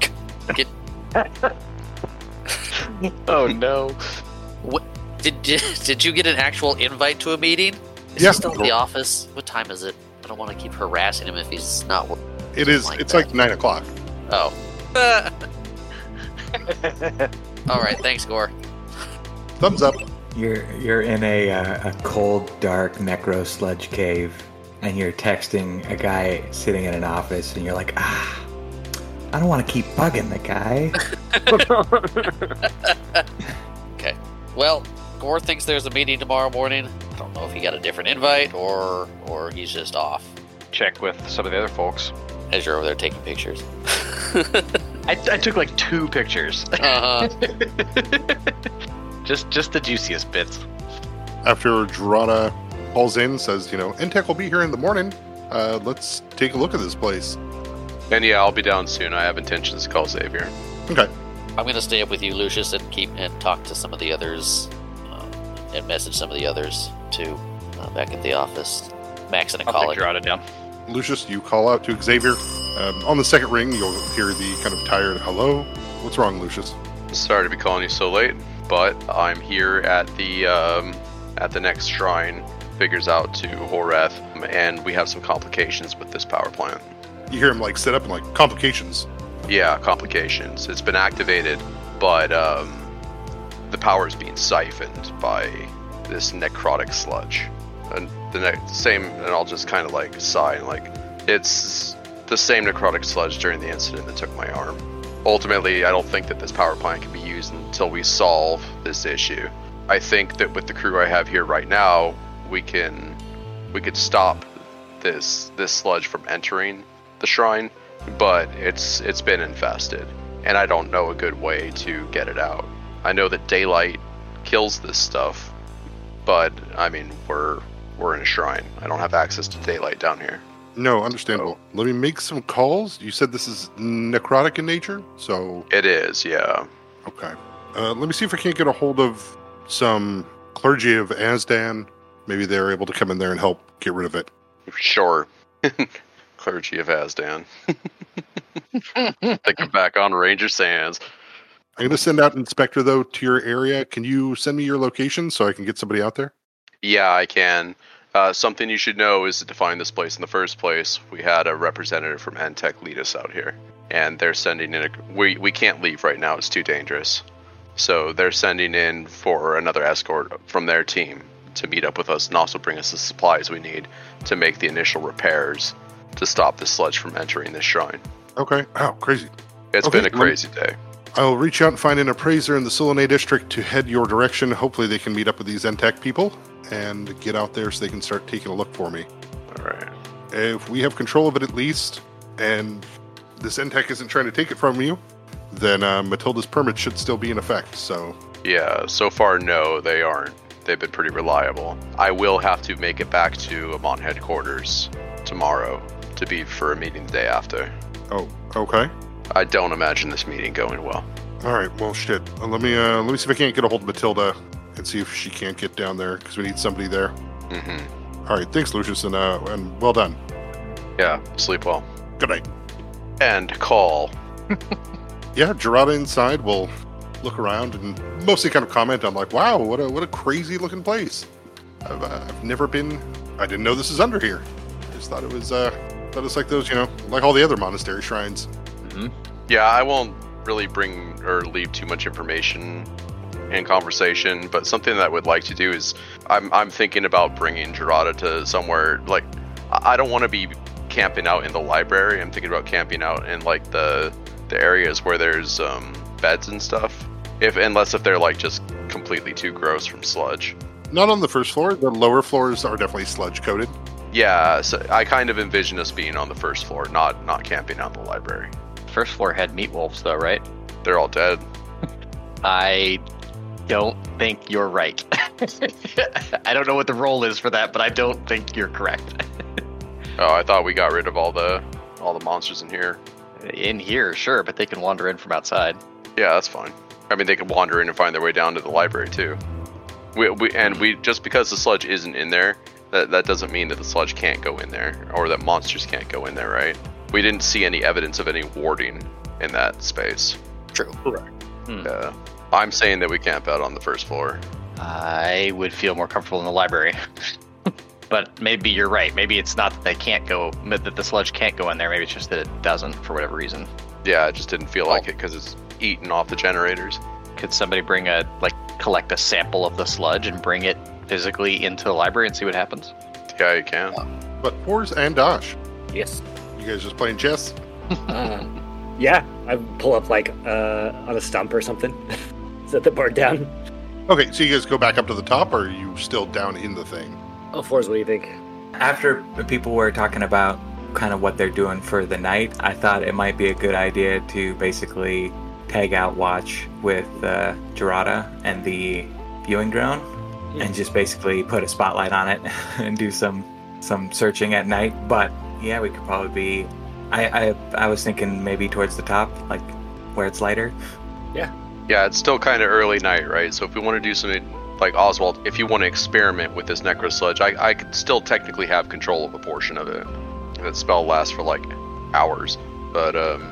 Oh no. What did you get an actual invite to a meeting? Is Yeah. he still at the office? What time is it? I don't want to keep harassing him if he's not working. It is. It's like 9 o'clock. Oh. All right. Thanks, Gore. Thumbs up. You're in a cold, dark necro sludge cave, and you're texting a guy sitting in an office, and you're like, I don't want to keep bugging the guy. Okay. Well, Gore thinks there's a meeting tomorrow morning. I don't know if he got a different invite or he's just off. Check with some of the other folks. As you're over there taking pictures. I took like 2 pictures. Uh-huh. just the juiciest bits. After Drana calls in, says, NTech will be here in the morning. let's take a look at this place. And yeah, I'll be down soon. I have intentions to call Xavier. Okay. I'm going to stay up with you, Lucius, and talk to some of the others, and message some of the others too, back at the office. Max and a I'll colleague. take Gerada down. Lucius, you call out to Xavier. On the second ring, you'll hear the kind of tired hello. What's wrong, Lucius? Sorry to be calling you so late, but I'm here at the next shrine. Figures out to Horeth, and we have some complications with this power plant. You hear him like sit up and like complications. Yeah, complications. It's been activated, but the power is being siphoned by this necrotic sludge. And and I'll just kind of like sigh and like, it's the same necrotic sludge during the incident that took my arm. Ultimately, I don't think that this power plant can be used until we solve this issue. I think that with the crew I have here right now, we could stop this sludge from entering the shrine, but it's been infested, and I don't know a good way to get it out. I know that daylight kills this stuff, but I mean we're in a shrine. I don't have access to daylight down here. No, understandable. Let me make some calls. You said this is necrotic in nature, so... It is, yeah. Okay. Let me see if I can't get a hold of some clergy of Azdan. Maybe they're able to come in there and help get rid of it. Sure. Clergy of Azdan. Thinking back on Ranger Sands. I'm going to send out an inspector, though, to your area. Can you send me your location so I can get somebody out there? Yeah, I can. Something you should know is to find this place in the first place. We had a representative from Entech lead us out here, and they're sending in we can't leave right now. It's too dangerous. So they're sending in for another escort from their team to meet up with us and also bring us the supplies we need to make the initial repairs to stop the sludge from entering this shrine. Okay. Oh, crazy. It's been a crazy day. I'll reach out and find an appraiser in the Silene district to head your direction. Hopefully they can meet up with these Entech people and get out there so they can start taking a look for me. All right. If we have control of it at least, and this Entech isn't trying to take it from you, then Matilda's permit should still be in effect, so... Yeah, so far, no, they aren't. They've been pretty reliable. I will have to make it back to Amon headquarters tomorrow to be for a meeting the day after. Oh, okay. I don't imagine this meeting going well. All right, well, shit. Let me see if I can't get a hold of Matilda and see if she can't get down there, because we need somebody there. Mm-hmm. All right, thanks, Lucius, and well done. Yeah, sleep well. Good night. And call. Yeah, Gerada inside will look around and mostly kind of comment on like, wow, what a crazy looking place. I've never been. I didn't know this is under here. I just thought it was like those, like all the other monastery shrines. Mm-hmm. Yeah, I won't really bring or leave too much information in conversation, but something that I would like to do is I'm thinking about bringing Gerada to somewhere like I don't want to be camping out in the library. I'm thinking about camping out in like the areas where there's beds and stuff. Unless they're like just completely too gross from sludge. Not on the first floor. The lower floors are definitely sludge coated. Yeah, so I kind of envision us being on the first floor, not camping out in the library. First floor had meat wolves, though, right? They're all dead. I don't think you're right. I don't know what the role is for that, but I don't think you're correct. Oh, I thought we got rid of all the monsters in here. In here, sure, but they can wander in from outside. Yeah, that's fine. I mean, they can wander in and find their way down to the library too. We just because the sludge isn't in there, that doesn't mean that the sludge can't go in there or that monsters can't go in there, right? We didn't see any evidence of any warding in that space. True. Correct. Yeah. I'm saying that we camp out on the first floor. I would feel more comfortable in the library. But maybe you're right. Maybe it's not that they can't go, that the sludge can't go in there. Maybe it's just that it doesn't for whatever reason. Yeah, I just didn't feel like it because it's eating off the generators. Could somebody collect a sample of the sludge and bring it physically into the library and see what happens? Yeah, you can. But Pors and Dosh, Yes. you guys just playing chess? Yeah, I pull up on a stump or something. Set the board down. Okay, so you guys go back up to the top, or are you still down in the thing? Oh, Fours, what do you think? After the people were talking about kind of what they're doing for the night, I thought it might be a good idea to basically tag out watch with Gerada and the viewing drone and just basically put a spotlight on it and do some some searching at night. But yeah, we could probably be. I was thinking maybe towards the top, like where it's lighter. Yeah, it's still kind of early night, right? So if we want to do something like Oswald, if you want to experiment with this necro sludge, I could still technically have control of a portion of it. That spell lasts for like hours. But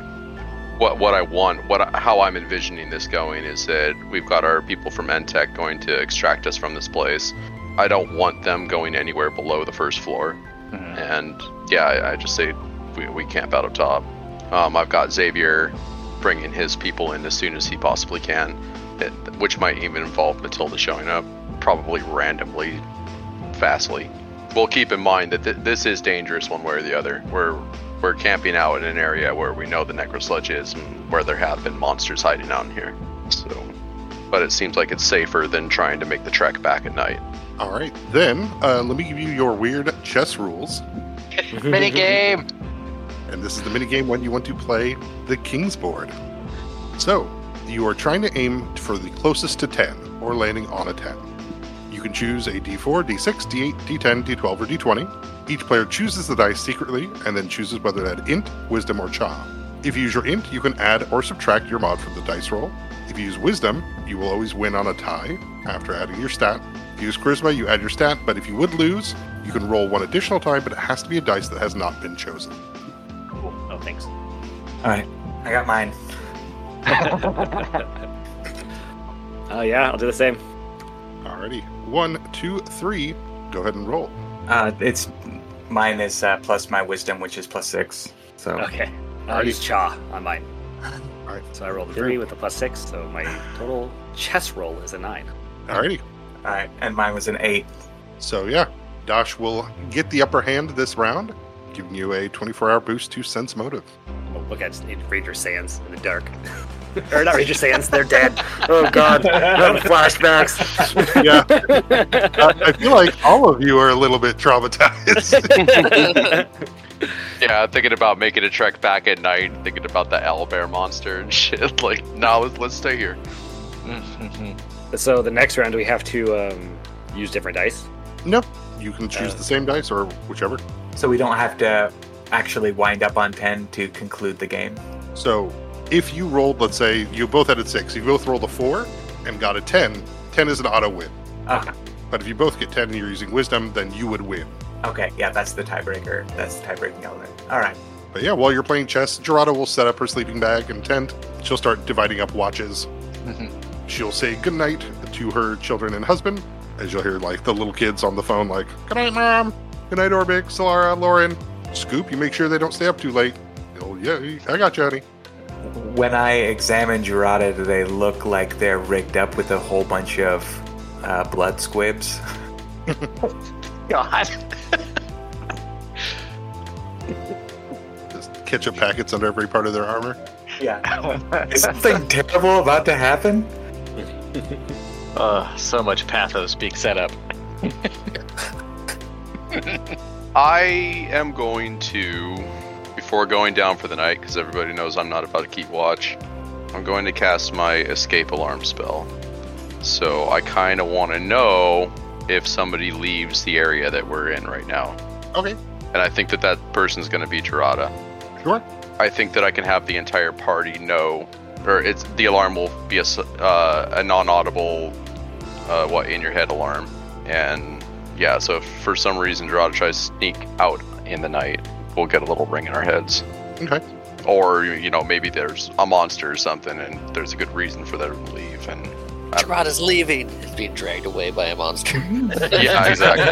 how I'm envisioning this going is that we've got our people from Entech going to extract us from this place. I don't want them going anywhere below the first floor. Mhm. And yeah, I just say we camp out up top. I've got Xavier bringing his people in as soon as he possibly can, which might even involve Matilda showing up, probably randomly, fastly. We'll keep in mind that this is dangerous one way or the other. We're camping out in an area where we know the necrosludge is and where there have been monsters hiding out in here. So, but it seems like it's safer than trying to make the trek back at night. All right, then let me give you your weird chess rules. Minigame! And this is the minigame when you want to play the King's Board. So, you are trying to aim for the closest to 10, or landing on a 10. You can choose a d4, d6, d8, d10, d12, or d20. Each player chooses the dice secretly, and then chooses whether to add int, wisdom, or cha. If you use your int, you can add or subtract your mod from the dice roll. If you use wisdom, you will always win on a tie after adding your stat. If you use charisma, you add your stat, but if you would lose, you can roll one additional time, but it has to be a dice that has not been chosen. Cool. Oh, thanks. All right, I got mine. Yeah, I'll do the same. Alrighty. 1, 2, 3. Go ahead and roll. It's mine is plus my wisdom, which is +6. So Okay. I'll use Cha on mine. Alright. So I rolled a 3 with a +6, so my total chess roll is a 9. Alrighty. all right, and mine was an 8. So yeah, Dosh will get the upper hand this round, giving you a 24-hour boost to Sense Motive. Well, look, I just need Ranger Sands in the dark. Or not Ranger Sands, they're dead. Oh god, I'm flashbacks. Yeah. I feel like all of you are a little bit traumatized. Yeah, thinking about making a trek back at night, thinking about the owlbear monster and shit. Like, no, let's stay here. So the next round, do we have to use different dice? No, you can choose the same dice or whichever. So we don't have to actually wind up on 10 to conclude the game. So if you rolled, let's say you both had a 6, you both rolled a 4 and got a 10, 10 is an auto win. Okay. But if you both get 10 and you're using wisdom, then you would win. Okay, yeah, that's the tiebreaker. That's the tie-breaking element. All right. But yeah, while you're playing chess, Gerardo will set up her sleeping bag and tent. She'll start dividing up watches. She'll say goodnight to her children and husband, as you'll hear like the little kids on the phone like, "Good night, Mom. Good night, Orbic, Solara, Lauren. Scoop, you make sure they don't stay up too late." Oh, yeah, I got you, honey. When I examine Gerada, do they look like they're rigged up with a whole bunch of blood squibs? God. Just ketchup packets under every part of their armor. Yeah. Is something terrible about to happen? So much pathos being set up. I am going to, before going down for the night, because everybody knows I'm not about to keep watch, I'm going to cast my escape alarm spell. So I kind of want to know if somebody leaves the area that we're in right now. Okay, And I think that person's going to be Gerada. sure. I think that I can have the entire party know, or the alarm will be a non-audible, in your head alarm. And yeah, so if for some reason Gerada tries to sneak out in the night, we'll get a little ring in our heads. Okay. Or, maybe there's a monster or something and there's a good reason for them to leave. And Gerada's leaving. It's being dragged away by a monster. yeah, exactly.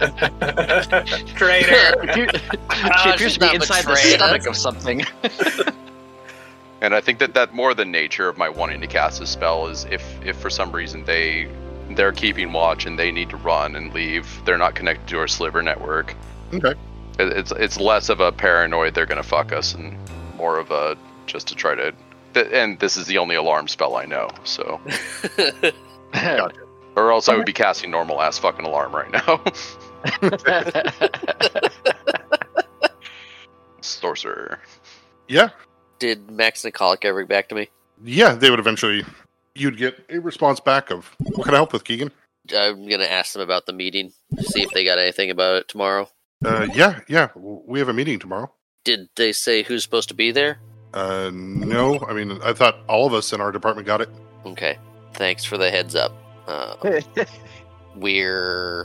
Traitor. She appears she's to be not inside the betrayed stomach us. of something. And I think that more the nature of my wanting to cast a spell is if for some reason they're keeping watch and they need to run and leave, they're not connected to our sliver network. Okay. It's less of a paranoid they're gonna fuck us and more of a just to try to. And this is the only alarm spell I know, so. Or else I would be casting normal ass fucking alarm right now. Sorcerer. Yeah. Did Max and Colic ever get back to me? Yeah, they would eventually. You'd get a response back of, "What can I help with, Keegan?" I'm going to ask them about the meeting, see if they got anything about it tomorrow. Yeah. We have a meeting tomorrow. Did they say who's supposed to be there? No. I mean, I thought all of us in our department got it. Okay. Thanks for the heads up. We're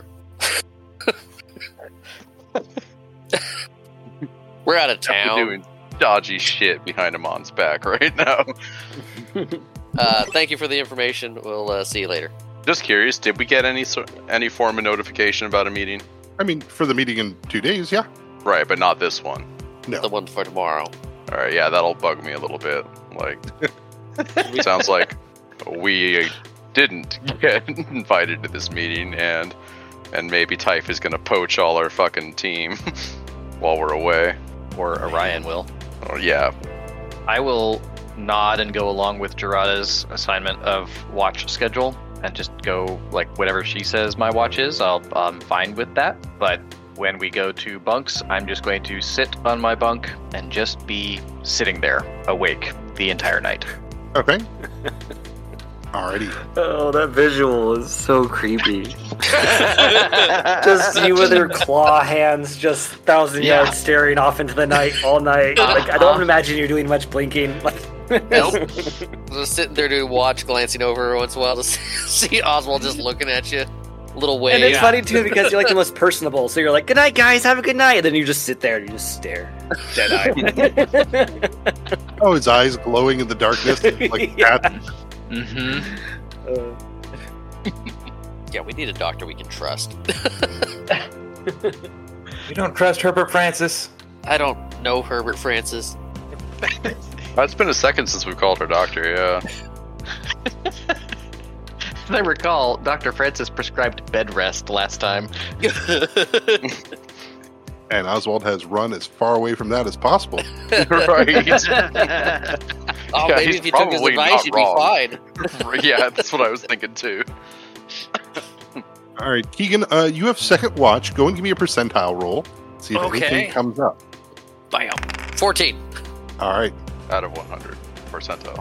out of We're town. doing dodgy shit behind Amon's back right now. Thank you for the information. We'll see you later. Just curious, did we get any form of notification about a meeting? I mean, for the meeting in 2 days, yeah. Right, but not this one. No. The one for tomorrow. All right, yeah, that'll bug me a little bit. Like, sounds like we didn't get invited to this meeting, and maybe Typh is gonna poach all our fucking team while we're away. Or Orion will. Oh, yeah. I will nod and go along with Gerada's assignment of watch schedule and just go like whatever she says my watch is. I'm fine with that. But when we go to bunks, I'm just going to sit on my bunk and just be sitting there awake the entire night. Okay. Alrighty. Oh, that visual is so creepy. Just you with your claw hands, just 1,000 yards staring off into the night all night. Like I don't imagine you're doing much blinking. Like, Nope. Just sitting there doing watch, glancing over every once in a while to see Oswald just looking at you. A little wave. and it's funny too because you're like the most personable. So you're like, "Good night, guys. Have a good night." And then you just sit there and you just stare, dead-eyed. Oh, his eyes glowing in the darkness like Yeah. that. Mm-hmm. Yeah, we need a doctor we can trust. You don't trust Herbert Francis? I don't know Herbert Francis. It's been a second since we've called her doctor, yeah. As I recall, Dr. Francis prescribed bed rest last time. And Oswald has run as far away from that as possible. Right. Oh, Yeah, maybe he's if you took his probably advice, not you'd wrong. be fine. Yeah, that's what I was thinking too. All right, Keegan, you have second watch. Go and give me a percentile roll. See if Okay. anything comes up. Bam. 14. All right. Out of 100 percentile.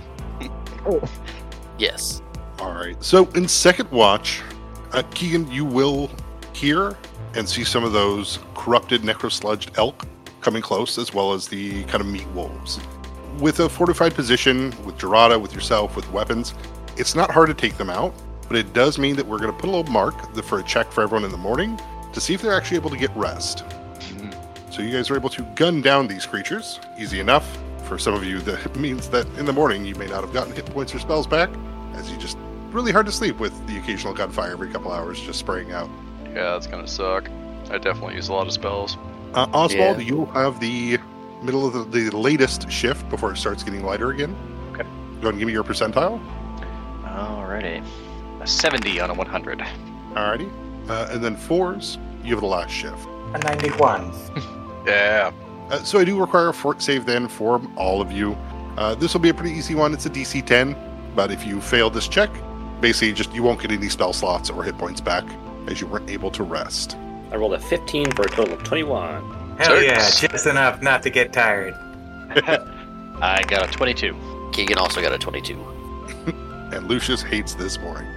Yes. All right. So in second watch, Keegan, you will hear and see some of those corrupted necrosludged elk coming close, as well as the kind of meat wolves. With a fortified position, with Gerada, with yourself, with weapons, it's not hard to take them out, but it does mean that we're going to put a little mark for a check for everyone in the morning to see if they're actually able to get rest. So you guys are able to gun down these creatures. Easy enough. For some of you, that means that in the morning you may not have gotten hit points or spells back, as you just really hard to sleep with the occasional gunfire every couple hours just spraying out. Yeah, that's gonna suck. I definitely use a lot of spells. Oswald, Yeah. you'll have the middle of the latest shift before it starts getting lighter again. Okay. Go ahead and give me your percentile. Alrighty. A 70 on a 100. Alrighty. And then fours, you have the last shift. A 91. Yeah. So I do require a fort save then for all of you. This will be a pretty easy one. It's a DC 10, but if you fail this check, basically just you won't get any spell slots or hit points back as you weren't able to rest. I rolled a 15 for a total of 21. Hell yeah, Six. just enough not to get tired. I got a 22. Keegan also got a 22. And Lucius hates this morning.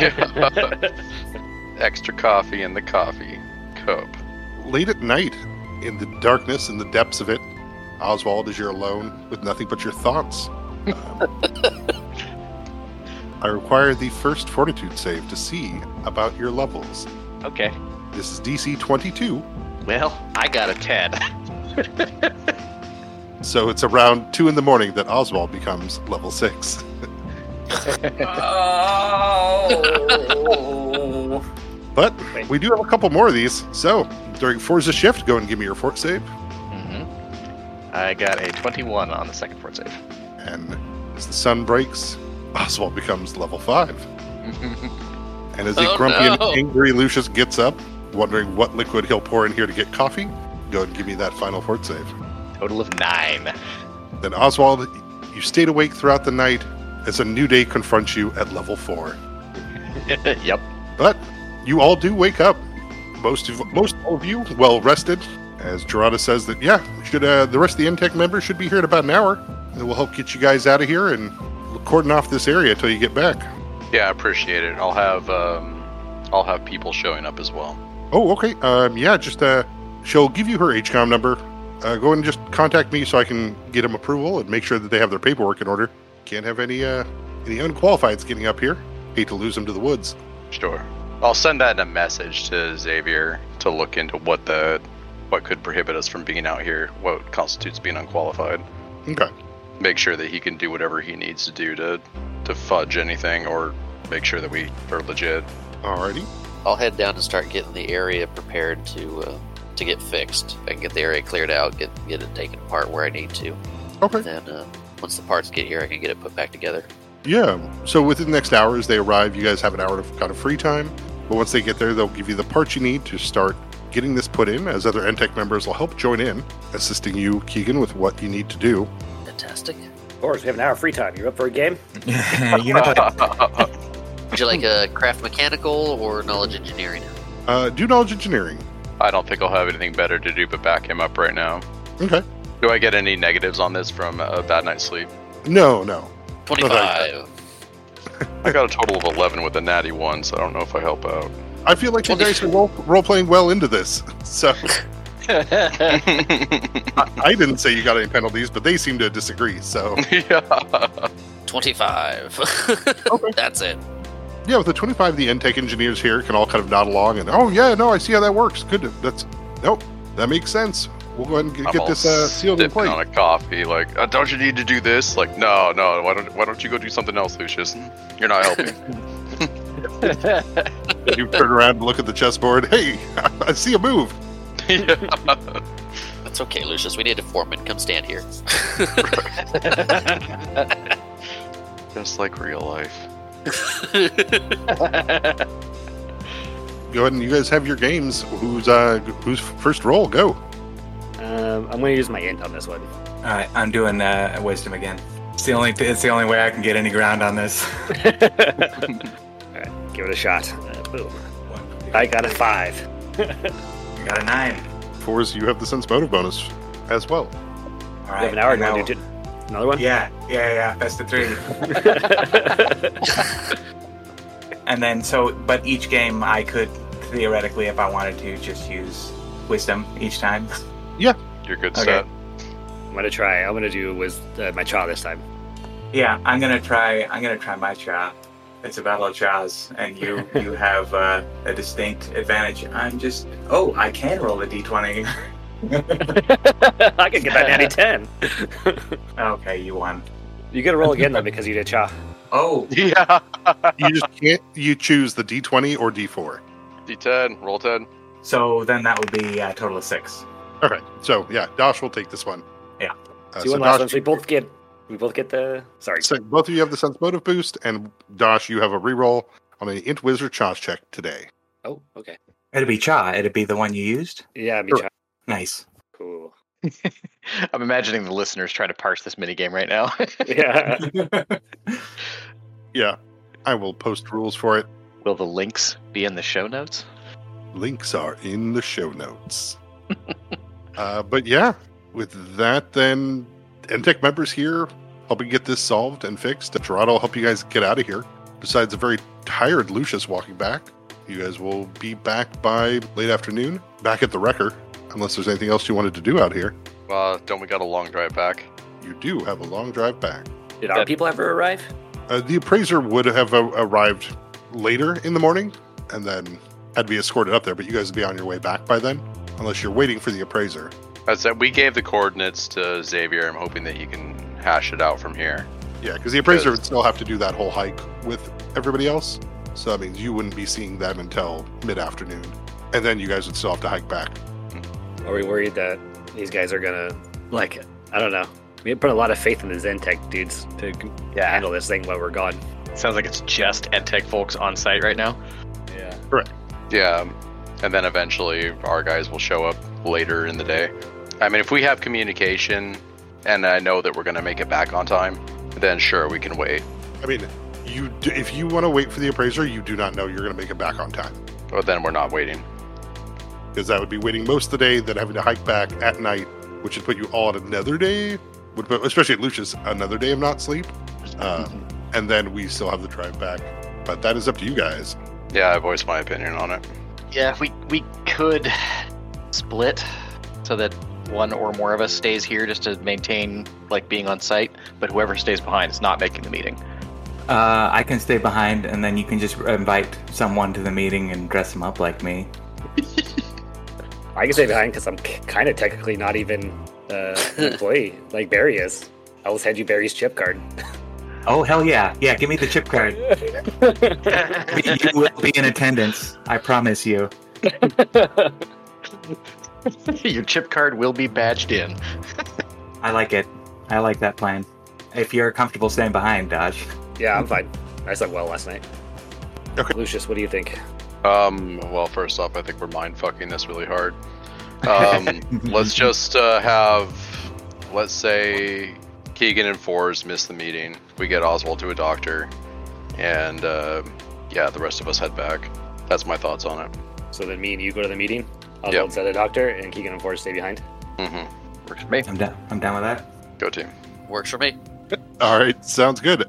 Extra coffee in the coffee cup. Late at night, in the darkness, in the depths of it, Oswald, as you're alone with nothing but your thoughts, I require the first fortitude save to see about your levels. Okay. This is DC 22, Well, I got a 10. so it's around 2 in the morning that Oswald becomes level 6. Oh. But we do have a couple more of these, so during Forza's shift, go and give me your fort save. Mm-hmm. I got a 21 on the second fort save. And as the sun breaks, Oswald becomes level 5. And as the Oh, grumpy no. and angry Lucius gets up, wondering what liquid he'll pour in here to get coffee, go ahead and give me that final fort save. Total of 9. Then Oswald, you stayed awake throughout the night as a new day confronts you at level 4. Yep. But you all do wake up. Most all of you well rested. As Gerada says that, yeah, should the rest of the NTech members should be here in about an hour. And we'll help get you guys out of here and cordon off this area until you get back. Yeah, I appreciate it. I'll have people showing up as well. Oh, okay. Yeah, just she'll give you her HCOM number. Go ahead and just contact me so I can get them approval and make sure that they have their paperwork in order. Can't have any unqualifieds getting up here. Hate to lose them to the woods. Sure. I'll send that in a message to Xavier to look into what could prohibit us from being out here, what constitutes being unqualified. Okay. Make sure that he can do whatever he needs to do to fudge anything or make sure that we are legit. Alrighty. I'll head down and start getting the area prepared to get fixed. I can get the area cleared out, get it taken apart where I need to. Okay. And then once the parts get here, I can get it put back together. Yeah. So within the next hour as they arrive, you guys have an hour of kind of free time. But once they get there, they'll give you the parts you need to start getting this put in, as other NTEC members will help join in, assisting you, Keegan, with what you need to do. Fantastic. Of course, we have an hour of free time. You up for a game? You know, Would you like a craft mechanical or knowledge engineering? Do knowledge engineering. I don't think I'll have anything better to do but back him up right now. Okay. Do I get any negatives on this from a bad night's sleep? No. 25. I got a total of 11 with a natty 1, so I don't know if I help out. I feel like you guys are role-playing well into this, so... I didn't say you got any penalties, but they seem to disagree, so... Yeah. 25. Okay. That's it. Yeah, with the 25, the NTEC engineers here can all kind of nod along and, oh, yeah, no, I see how that works. Good. Nope, that makes sense. We'll go ahead and get this sealed in place. On a coffee, like, don't you need to do this? Like, no. Why don't you go do something else, Lucius? You're not helping. You turn around and look at the chessboard. Hey, I see a move. Yeah. That's okay, Lucius. We need a foreman. Come stand here. Just like real life. Go ahead and you guys have your games. Who's first roll? Go. I'm going to use my int on this one. all right, I'm doing wisdom again. It's the only way I can get any ground on this. All right, give it a shot. Boom. I got a 5. I got a 9. Fours, you have the sense motive bonus as well. All right, We have an hour. now- Do you want to do another one? Yeah. Best of 3. And then but each game I could theoretically, if I wanted to, just use wisdom each time. You're good Okay. set. I'm going to try. I'm going to do with my child this time. Yeah, I'm gonna try my Cha. It's a battle of Chas, and you have a distinct advantage. I can roll a d20. I can get that natty 10. Okay, you won. You got to roll again, though, because you did Cha. Oh, Yeah. You just can't. You choose the D20 or D4. D10, roll 10. so then that would be a total of 6. Okay, so yeah, Dosh will take this one. Yeah. So you won last one, so we both get the... Sorry. So both of you have the sense motive boost, and Dosh, you have a reroll on an int wizard chance check today. Oh, okay. It'd be Cha. It'd be the one you used. Yeah, it'd be Sure. Cha. Nice. Cool. I'm imagining the listeners trying to parse this minigame right now. Yeah. Yeah, I will post rules for it. Will the links be in the show notes? Links are in the show notes. But yeah, with that, then NTEC members here helping get this solved and fixed. Gerardo will help you guys get out of here. Besides a very tired Lucius walking back, you guys will be back by late afternoon, back at the wrecker, unless there's anything else you wanted to do out here. Don't we got a long drive back? You do have a long drive back. Did our people ever arrive? The appraiser would have arrived later in the morning and then had to be escorted up there, but you guys would be on your way back by then, unless you're waiting for the appraiser. I said we gave the coordinates to Xavier. I'm hoping that he can hash it out from here. Yeah, because the appraiser would still have to do that whole hike with everybody else. So that means you wouldn't be seeing them until mid-afternoon. And then you guys would still have to hike back. Are we worried that these guys are gonna, I don't know. We put a lot of faith in the Zentech dudes to handle this thing while we're gone. Sounds like it's just EdTech folks on site right now. Yeah. Correct. Yeah, and then eventually our guys will show up later in the day. I mean, if we have communication and I know that we're going to make it back on time, then sure, we can wait. I mean, if you want to wait for the appraiser, you do not know you're going to make it back on time. Or then we're not waiting. Because that would be waiting most of the day, then having to hike back at night, which would put you all on another day, would put, especially at Lucius, another day of not sleep. And then we still have the drive back. But that is up to you guys. Yeah, I voiced my opinion on it. Yeah, we could split so that one or more of us stays here just to maintain like being on site, but whoever stays behind is not making the meeting. I can stay behind, and then you can just invite someone to the meeting and dress them up like me. I can stay behind because I'm kind of technically not even an employee like Barry is. I'll just hand you Barry's chip card. Oh, hell yeah. Yeah, give me the chip card. You will be in attendance. I promise you. Your chip card will be badged in. I like it. I like that plan. If you're comfortable staying behind, Dodge. Yeah, I'm fine. I slept well last night. Okay. Lucius, what do you think? Well, first off, I think we're mind fucking this really hard. Let's just let's say Keegan and Fours miss the meeting. We get Oswald to a doctor, and yeah, the rest of us head back. That's my thoughts on it. So then me and you go to the meeting. Oswald's at a doctor, and Keegan and Fours stay behind. Mm-hmm. Works for me. I'm down with that. Go team. Works for me. All right, sounds good.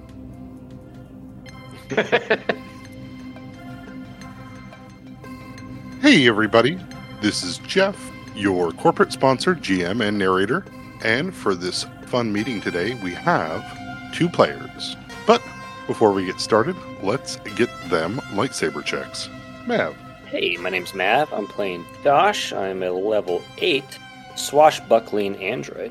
Hey everybody, this is Jeff, your corporate sponsor, GM, and narrator. And for this fun meeting today, we have 2 players. But before we get started, let's get them lightsaber checks. Mav. Hey, my name's Mav. I'm playing Josh. I'm a level 8 swashbuckling android.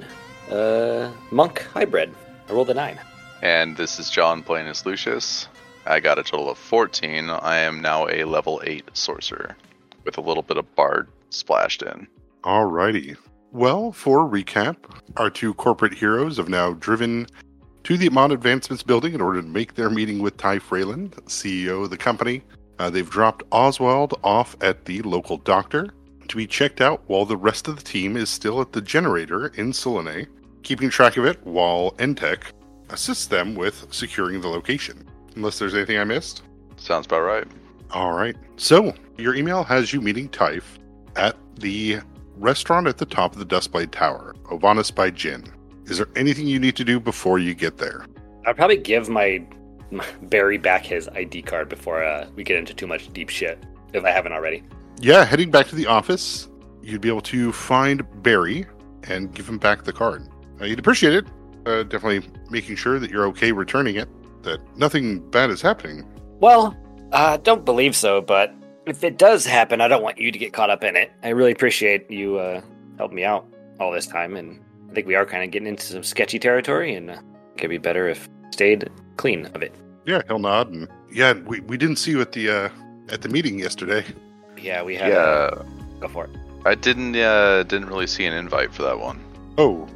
Monk hybrid. I rolled a 9. And this is John playing as Lucius. I got a total of 14. I am now a level 8 sorcerer with a little bit of bard splashed in. Alrighty. Well, for recap, our 2 corporate heroes have now driven to the Amon Advancements building in order to make their meeting with Ty Freyland, CEO of the company. They've dropped Oswald off at the local doctor to be checked out while the rest of the team is still at the generator in Selene, keeping track of it while Entech assists them with securing the location. Unless there's anything I missed? Sounds about right. Alright, so your email has you meeting Typh at the restaurant at the top of the Dustblade Tower, Ovanis by Jin. Is there anything you need to do before you get there? I'd probably give my Barry back his ID card before we get into too much deep shit, if I haven't already. Yeah, heading back to the office, you'd be able to find Barry and give him back the card. You'd appreciate it. Definitely making sure that you're okay returning it, that nothing bad is happening. Well, don't believe so, but if it does happen, I don't want you to get caught up in it. I really appreciate you helping me out all this time, and I think we are kind of getting into some sketchy territory, and it could be better if stayed clean of it. Yeah, he'll nod. And yeah, we didn't see you at the meeting yesterday. Yeah, we had. Go for it. I didn't really see an invite for that one. Oh,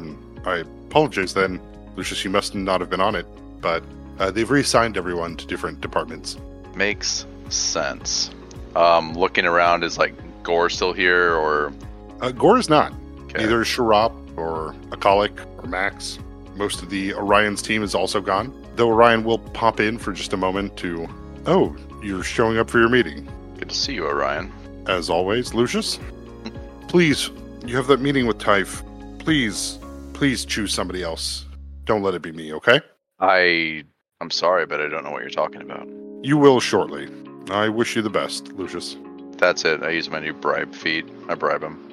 I apologize then, Lucius. You must not have been on it, but they've reassigned everyone to different departments. Makes sense. Looking around, is like Gore still here, or Gore is not. Okay. Neither is Sharap or Akalik or Max. Most of the Orion's team is also gone. Though Orion will pop in for just a moment to... Oh, you're showing up for your meeting. Good to see you, Orion. As always, Lucius. Please, you have that meeting with Typh. Please choose somebody else. Don't let it be me, okay? I'm sorry, but I don't know what you're talking about. You will shortly. I wish you the best, Lucius. That's it. I use my new bribe feed. I bribe him.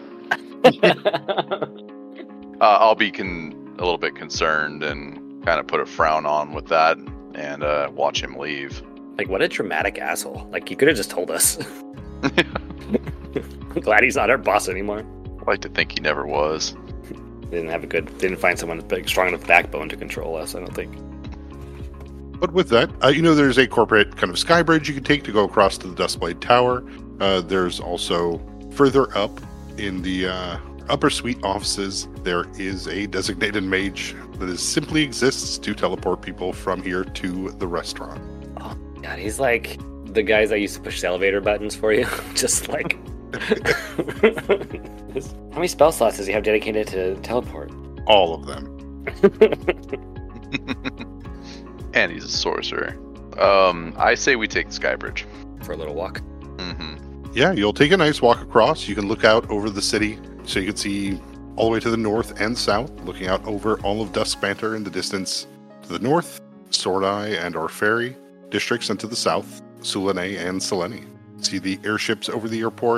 I'll be a little bit concerned and kind of put a frown on with that and watch him leave. Like, what a dramatic asshole. Like, he could have just told us. I'm glad he's not our boss anymore. I like to think he never was. Didn't find someone with a strong enough backbone to control us, I don't think. But with that, there's a corporate kind of sky bridge you can take to go across to the Dustblade Tower. There's also further up in the upper suite offices, there is a designated mage that simply exists to teleport people from here to the restaurant. Oh, God, he's like the guys that used to push the elevator buttons for you. Just like... How many spell slots does he have dedicated to teleport? All of them. And he's a sorcerer. I say we take the Skybridge. For a little walk. Mm-hmm. Yeah, you'll take a nice walk across. You can look out over the city, so you can see all the way to the north and south, looking out over all of Duskbanter in the distance. To the north, Sordai and Orferi districts, and to the south, Sulene and Selene. See the airships over the airport,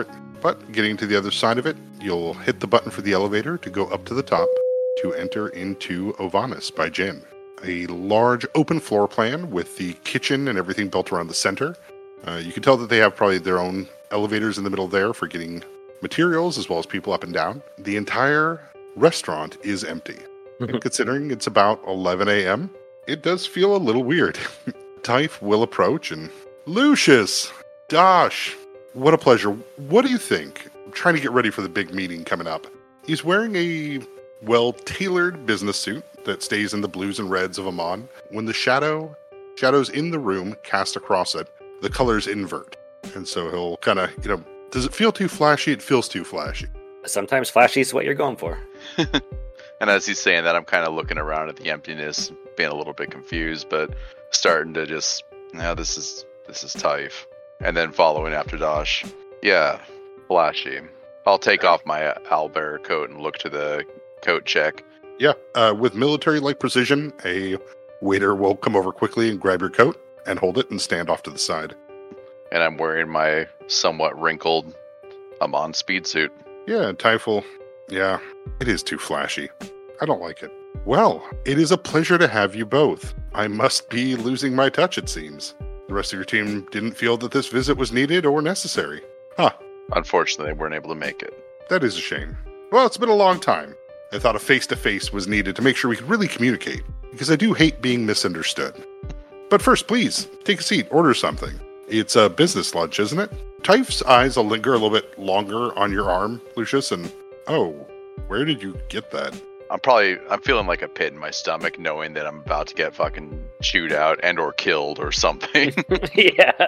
But getting to the other side of it, you'll hit the button for the elevator to go up to the top to enter into Ovanis by Jin. A large open floor plan with the kitchen and everything built around the center. You can tell that they have probably their own elevators in the middle there for getting materials as well as people up and down. The entire restaurant is empty. And considering it's about 11 a.m., it does feel a little weird. Typh will approach and, Lucius, Dosh, what a pleasure. What do you think? I'm trying to get ready for the big meeting coming up. He's wearing a well-tailored business suit that stays in the blues and reds of Amon. When the shadows in the room cast across it, the colors invert. And so he'll kind of, does it feel too flashy? It feels too flashy. Sometimes flashy is what you're going for. And as he's saying that, I'm kind of looking around at the emptiness, being a little bit confused, but starting to just, this is Typh. And then following after Dosh. Yeah, flashy. I'll take off my owlbearer coat and look to the coat check. Yeah, with military-like precision, a waiter will come over quickly and grab your coat and hold it and stand off to the side. And I'm wearing my somewhat wrinkled Amon speed suit. Yeah, Typh, yeah, it is too flashy. I don't like it. Well, it is a pleasure to have you both. I must be losing my touch, it seems. The rest of your team didn't feel that this visit was needed or necessary. Huh. Unfortunately, they weren't able to make it. That is a shame. Well, it's been a long time. I thought a face-to-face was needed to make sure we could really communicate, because I do hate being misunderstood. But first, please, take a seat, order something. It's a business lunch, isn't it? Typh's eyes will linger a little bit longer on your arm, Lucius, and, oh, where did you get that? I'm feeling like a pit in my stomach knowing that I'm about to get fucking chewed out and or killed or something. Yeah.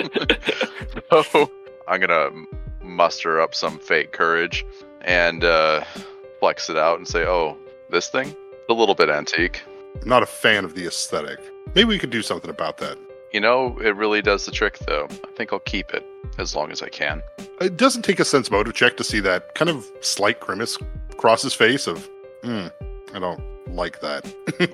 So I'm gonna muster up some fake courage and flex it out and say, oh, this thing? A little bit antique. I'm not a fan of the aesthetic. Maybe we could do something about that. It really does the trick, though. I think I'll keep it as long as I can. It doesn't take a sense motive check to see that kind of slight grimace across his face of, I don't like that.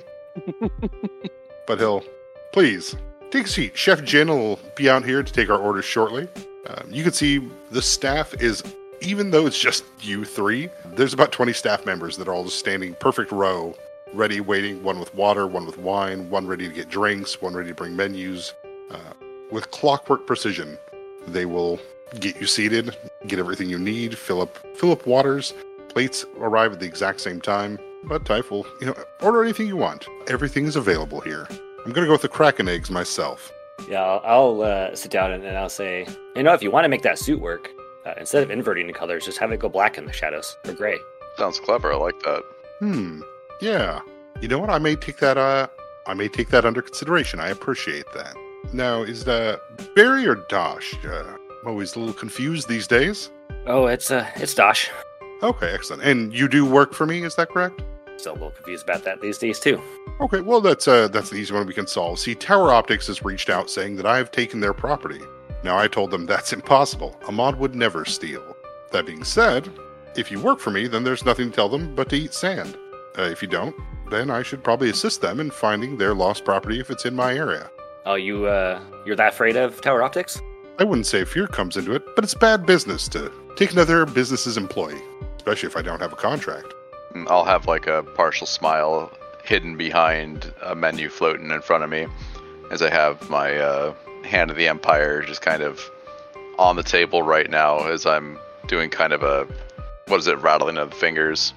But he'll, please, take a seat. Chef Jin will be out here to take our orders shortly. You can see the staff is, even though it's just you three, there's about 20 staff members that are all just standing perfect row, ready, waiting, one with water, one with wine, one ready to get drinks, one ready to bring menus. With clockwork precision, they will get you seated, get everything you need, fill up waters. Plates arrive at the exact same time, but Typh will, order anything you want. Everything is available here. I'm going to go with the Kraken eggs myself. Yeah, I'll sit down and I'll say, if you want to make that suit work, instead of inverting the colors, just have it go black in the shadows, or gray. Sounds clever, I like that. Yeah. You know what, I may take that under consideration. I appreciate that. Now, is that Barry or Dosh? I'm always a little confused these days. Oh, it's Dosh. Okay, excellent. And you do work for me, is that correct? Still a little confused about that these days, too. Okay, well, that's an easy one we can solve. See, Tower Optics has reached out saying that I have taken their property. Now, I told them that's impossible. Ahmad would never steal. That being said, if you work for me, then there's nothing to tell them but to eat sand. If you don't, then I should probably assist them in finding their lost property if it's in my area. Oh, you're that afraid of Tower Optics? I wouldn't say fear comes into it, but it's bad business to take another business's employee, especially if I don't have a contract. I'll have like a partial smile hidden behind a menu floating in front of me as I have my Hand of the Empire just kind of on the table right now as I'm doing kind of a, rattling of the fingers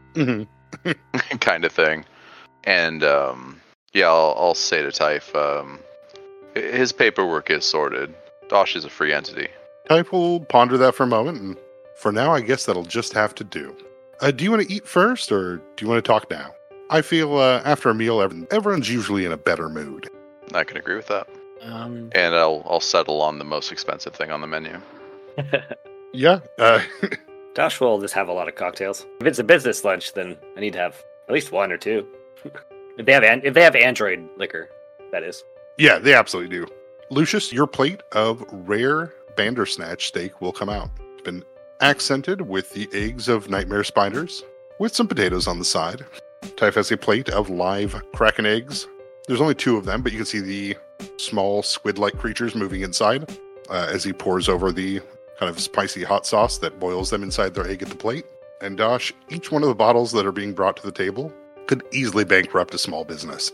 kind of thing. And I'll say to Typh, his paperwork is sorted. Dosh is a free entity. Typh will ponder that for a moment, and for now, I guess that'll just have to do. Do you want to eat first, or do you want to talk now? I feel after a meal, everyone's usually in a better mood. I can agree with that. And I'll settle on the most expensive thing on the menu. Yeah. Dosh will just have a lot of cocktails. If it's a business lunch, then I need to have at least one or two. If they have Android liquor, that is. Yeah, they absolutely do. Lucius, your plate of rare Bandersnatch steak will come out. It's been accented with the eggs of nightmare spiders, with some potatoes on the side. Typh has a plate of live Kraken eggs. There's only 2 of them, but you can see the small squid-like creatures moving inside as he pours over the kind of spicy hot sauce that boils them inside their egg at the plate. And Dosh, each one of the bottles that are being brought to the table could easily bankrupt a small business.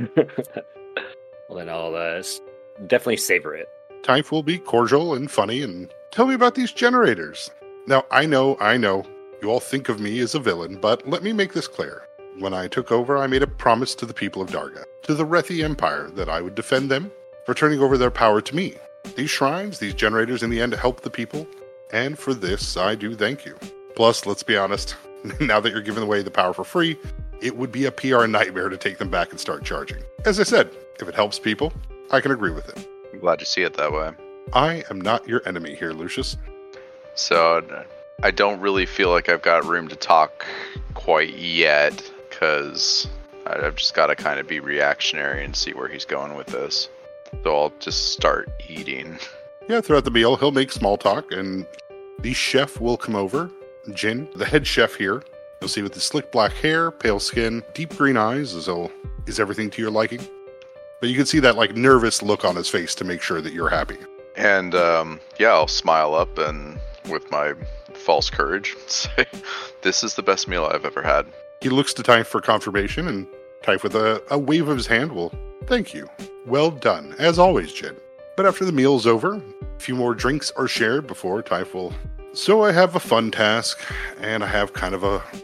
Well, then I'll definitely savor it. Typh will be cordial and funny and tell me about these generators. Now, I know, you all think of me as a villain, but let me make this clear. When I took over, I made a promise to the people of Darga, to the Rethi Empire, that I would defend them for turning over their power to me. These shrines, these generators in the end help the people, and for this, I do thank you. Plus, let's be honest, now that you're giving away the power for free, it would be a PR nightmare to take them back and start charging. As I said, if it helps people, I can agree with it. I'm glad you see it that way. I am not your enemy here, Lucius. So, I don't really feel like I've got room to talk quite yet, because I've just got to kind of be reactionary and see where he's going with this. So I'll just start eating. Yeah, throughout the meal, he'll make small talk, and the chef will come over. Jin, the head chef here, you'll see with his slick black hair, pale skin, deep green eyes, is everything to your liking? But you can see that like nervous look on his face to make sure that you're happy. And I'll smile up and with my false courage say, this is the best meal I've ever had. He looks to Typh for confirmation, and Typh with a wave of his hand will, thank you. Well done, as always, Jin. But after the meal's over, a few more drinks are shared before Typh will... So I have a fun task, and I have kind of a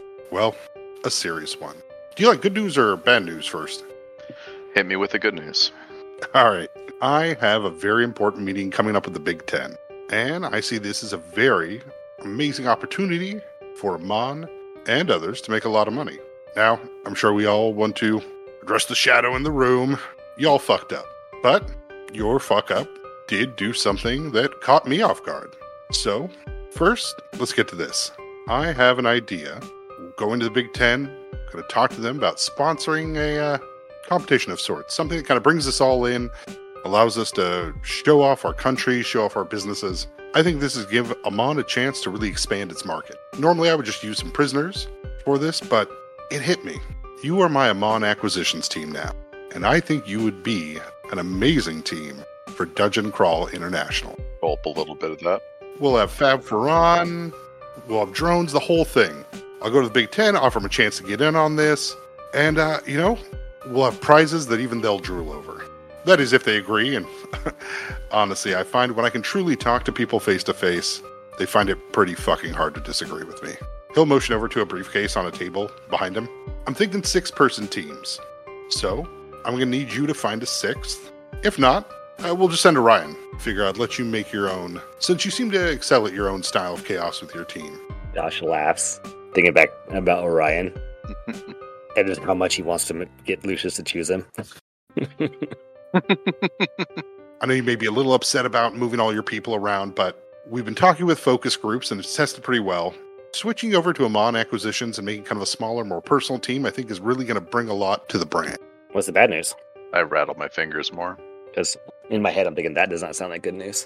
serious one. Do you like good news or bad news first? Hit me with the good news. All right. I have a very important meeting coming up with the Big Ten, and I see this as a very amazing opportunity for Amon and others to make a lot of money. Now, I'm sure we all want to address the shadow in the room. Y'all fucked up. But your fuck up did do something that caught me off guard. So, first, let's get to this. I have an idea. We'll go into the Big Ten, going to talk to them about sponsoring a competition of sorts. Something that kind of brings us all in, allows us to show off our country, show off our businesses. I think this is give Amon a chance to really expand its market. Normally, I would just use some prisoners for this, but it hit me. You are my Amon acquisitions team now, and I think you would be an amazing team for Dungeon Crawl International. Gulp a little bit of that. We'll have Fab Faran, we'll have drones, the whole thing. I'll go to the Big Ten, offer them a chance to get in on this, and, we'll have prizes that even they'll drool over. That is if they agree, and honestly, I find when I can truly talk to people face to face, they find it pretty fucking hard to disagree with me. He'll motion over to a briefcase on a table behind him. I'm thinking 6-person teams. So, I'm going to need you to find a 6th. If not, we'll just send Orion. Figure I'd let you make your own, since you seem to excel at your own style of chaos with your team. Josh laughs, thinking back about Orion. And just how much he wants to get Lucius to choose him. I know you may be a little upset about moving all your people around, but we've been talking with focus groups and it's tested pretty well. Switching over to Amon acquisitions and making kind of a smaller, more personal team, I think is really going to bring a lot to the brand. What's the bad news? I rattle my fingers more. Because in my head, I'm thinking that does not sound like good news.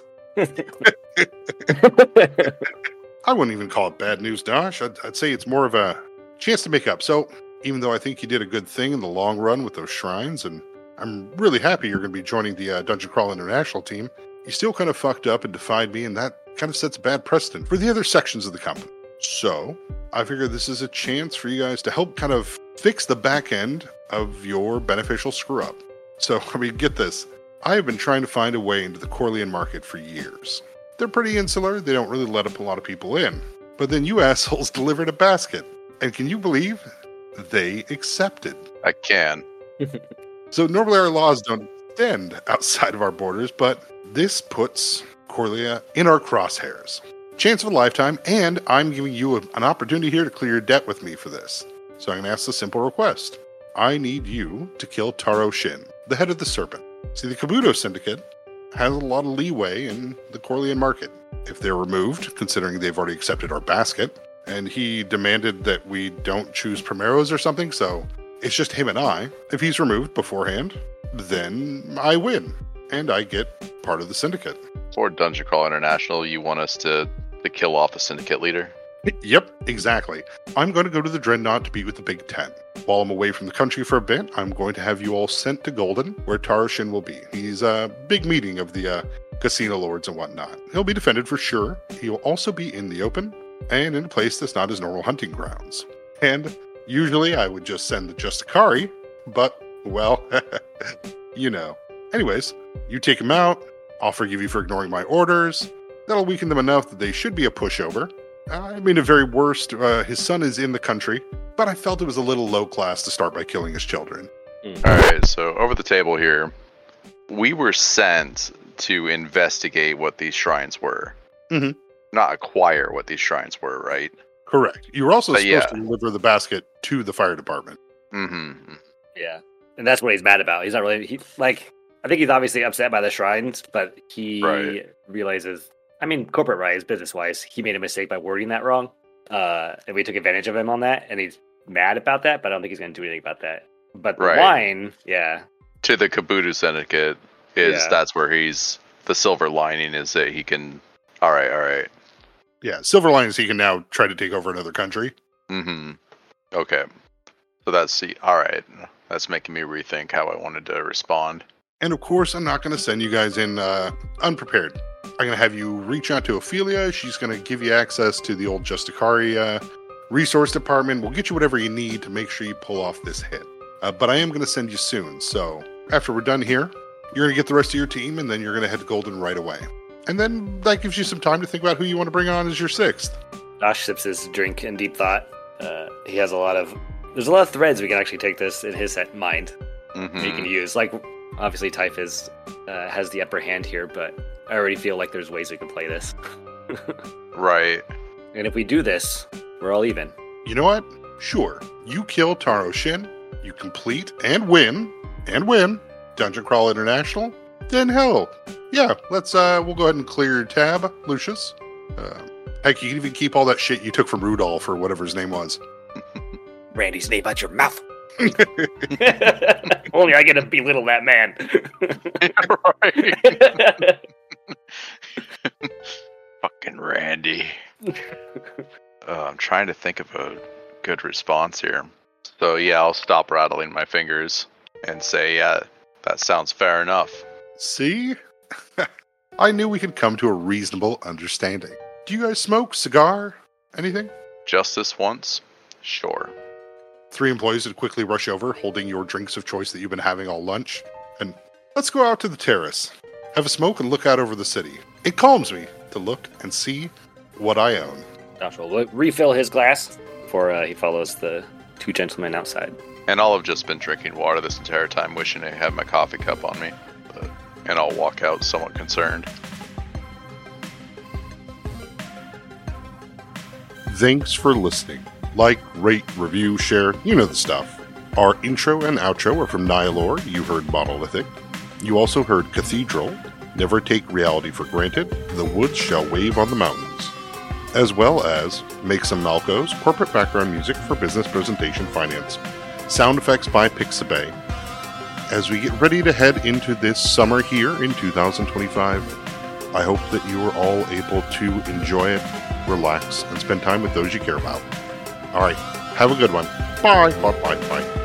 I wouldn't even call it bad news, Dosh. I'd say it's more of a chance to make up. So even though I think you did a good thing in the long run with those shrines, and I'm really happy you're going to be joining the Dungeon Crawl International team, you still kind of fucked up and defied me, and that kind of sets a bad precedent for the other sections of the company. So I figure this is a chance for you guys to help kind of fix the back end of your beneficial screw-up. So, get this. I have been trying to find a way into the Corlean market for years. They're pretty insular, they don't really let up a lot of people in. But then you assholes delivered a basket. And can you believe they accepted? I can. So normally our laws don't extend outside of our borders, but this puts Corlea in our crosshairs. Chance of a lifetime, and I'm giving you an opportunity here to clear your debt with me for this. So I'm going to ask a simple request. I need you to kill Taro Shin, the head of the Serpent. See, the Kabuto Syndicate has a lot of leeway in the Corlean market. If they're removed, considering they've already accepted our basket, and he demanded that we don't choose Primeros or something, so it's just him and I. If he's removed beforehand, then I win, and I get part of the Syndicate. For Dungeon Crawl International, you want us to kill off the Syndicate leader? Yep, exactly. I'm going to go to the Dreadnought to be with the Big Ten. While I'm away from the country for a bit, I'm going to have you all sent to Golden, where Taro Shin will be. He's a big meeting of the casino lords and whatnot. He'll be defended for sure. He'll also be in the open and in a place that's not his normal hunting grounds. And usually I would just send the Justicari, but, well, you know. Anyways, you take him out. I'll forgive you for ignoring my orders. That'll weaken them enough that they should be a pushover. I mean, at very worst, his son is in the country, but I felt it was a little low class to start by killing his children. Alright, so over the table here, we were sent to investigate what these shrines were. Mhm. Not acquire what these shrines were, right? Correct. You were also But supposed yeah. to deliver the basket to the fire department. Mm-hmm. Yeah, and that's what he's mad about. He's not really I think he's obviously upset by the shrines, but he Right. realizes. I mean, corporate-wise, business-wise, he made a mistake by wording that wrong, and we took advantage of him on that, and he's mad about that. But I don't think he's going to do anything about that. But the Right. wine, yeah, To the Kabuto Syndicate Yeah. that's where the silver lining is that he can. All right. Yeah, Silver Linings, he can now try to take over another country. Mm-hmm. Okay. So all right. That's making me rethink how I wanted to respond. And of course, I'm not going to send you guys in unprepared. I'm going to have you reach out to Ophelia. She's going to give you access to the old Justicari resource department. We'll get you whatever you need to make sure you pull off this hit. But I am going to send you soon. So after we're done here, you're going to get the rest of your team, and then you're going to head to Golden right away. And then that gives you some time to think about who you want to bring on as your sixth. Josh sips his drink in deep thought. He has there's a lot of threads we can actually take this in his mind. Mm-hmm. That you can use. Like, obviously, Typh has the upper hand here, but I already feel like there's ways we can play this. Right. And if we do this, we're all even. You know what? Sure. You kill Taro Shin, you complete and win Dungeon Crawl International, then hell, yeah, we'll go ahead and clear your tab, Lucius. Heck, you can even keep all that shit you took from Rudolph or whatever his name was. Randy's name out your mouth. Only I get to belittle that man. Right. Fucking Randy. I'm trying to think of a good response here. So yeah, I'll stop rattling my fingers and say, yeah, that sounds fair enough. See? I knew we could come to a reasonable understanding. Do you guys smoke? Cigar? Anything? Just this once? Sure. 3 employees would quickly rush over, holding your drinks of choice that you've been having all lunch. And let's go out to the terrace. Have a smoke and look out over the city. It calms me to look and see what I own. Josh will refill his glass before he follows the 2 gentlemen outside. And I'll have just been drinking water this entire time, wishing I had my coffee cup on me. And I'll walk out somewhat concerned. Thanks for listening. Like, rate, review, share, you know the stuff. Our intro and outro are from Nihilore, you heard Monolithic. You also heard Cathedral, Never Take Reality for Granted, The Woods Shall Wave on the Mountains. As well as Make Some Malco's corporate background music for business presentation finance. Sound effects by Pixabay. As we get ready to head into this summer here in 2025, I hope that you are all able to enjoy it, relax, and spend time with those you care about. All right, have a good one. Bye. Bye. Bye. Bye.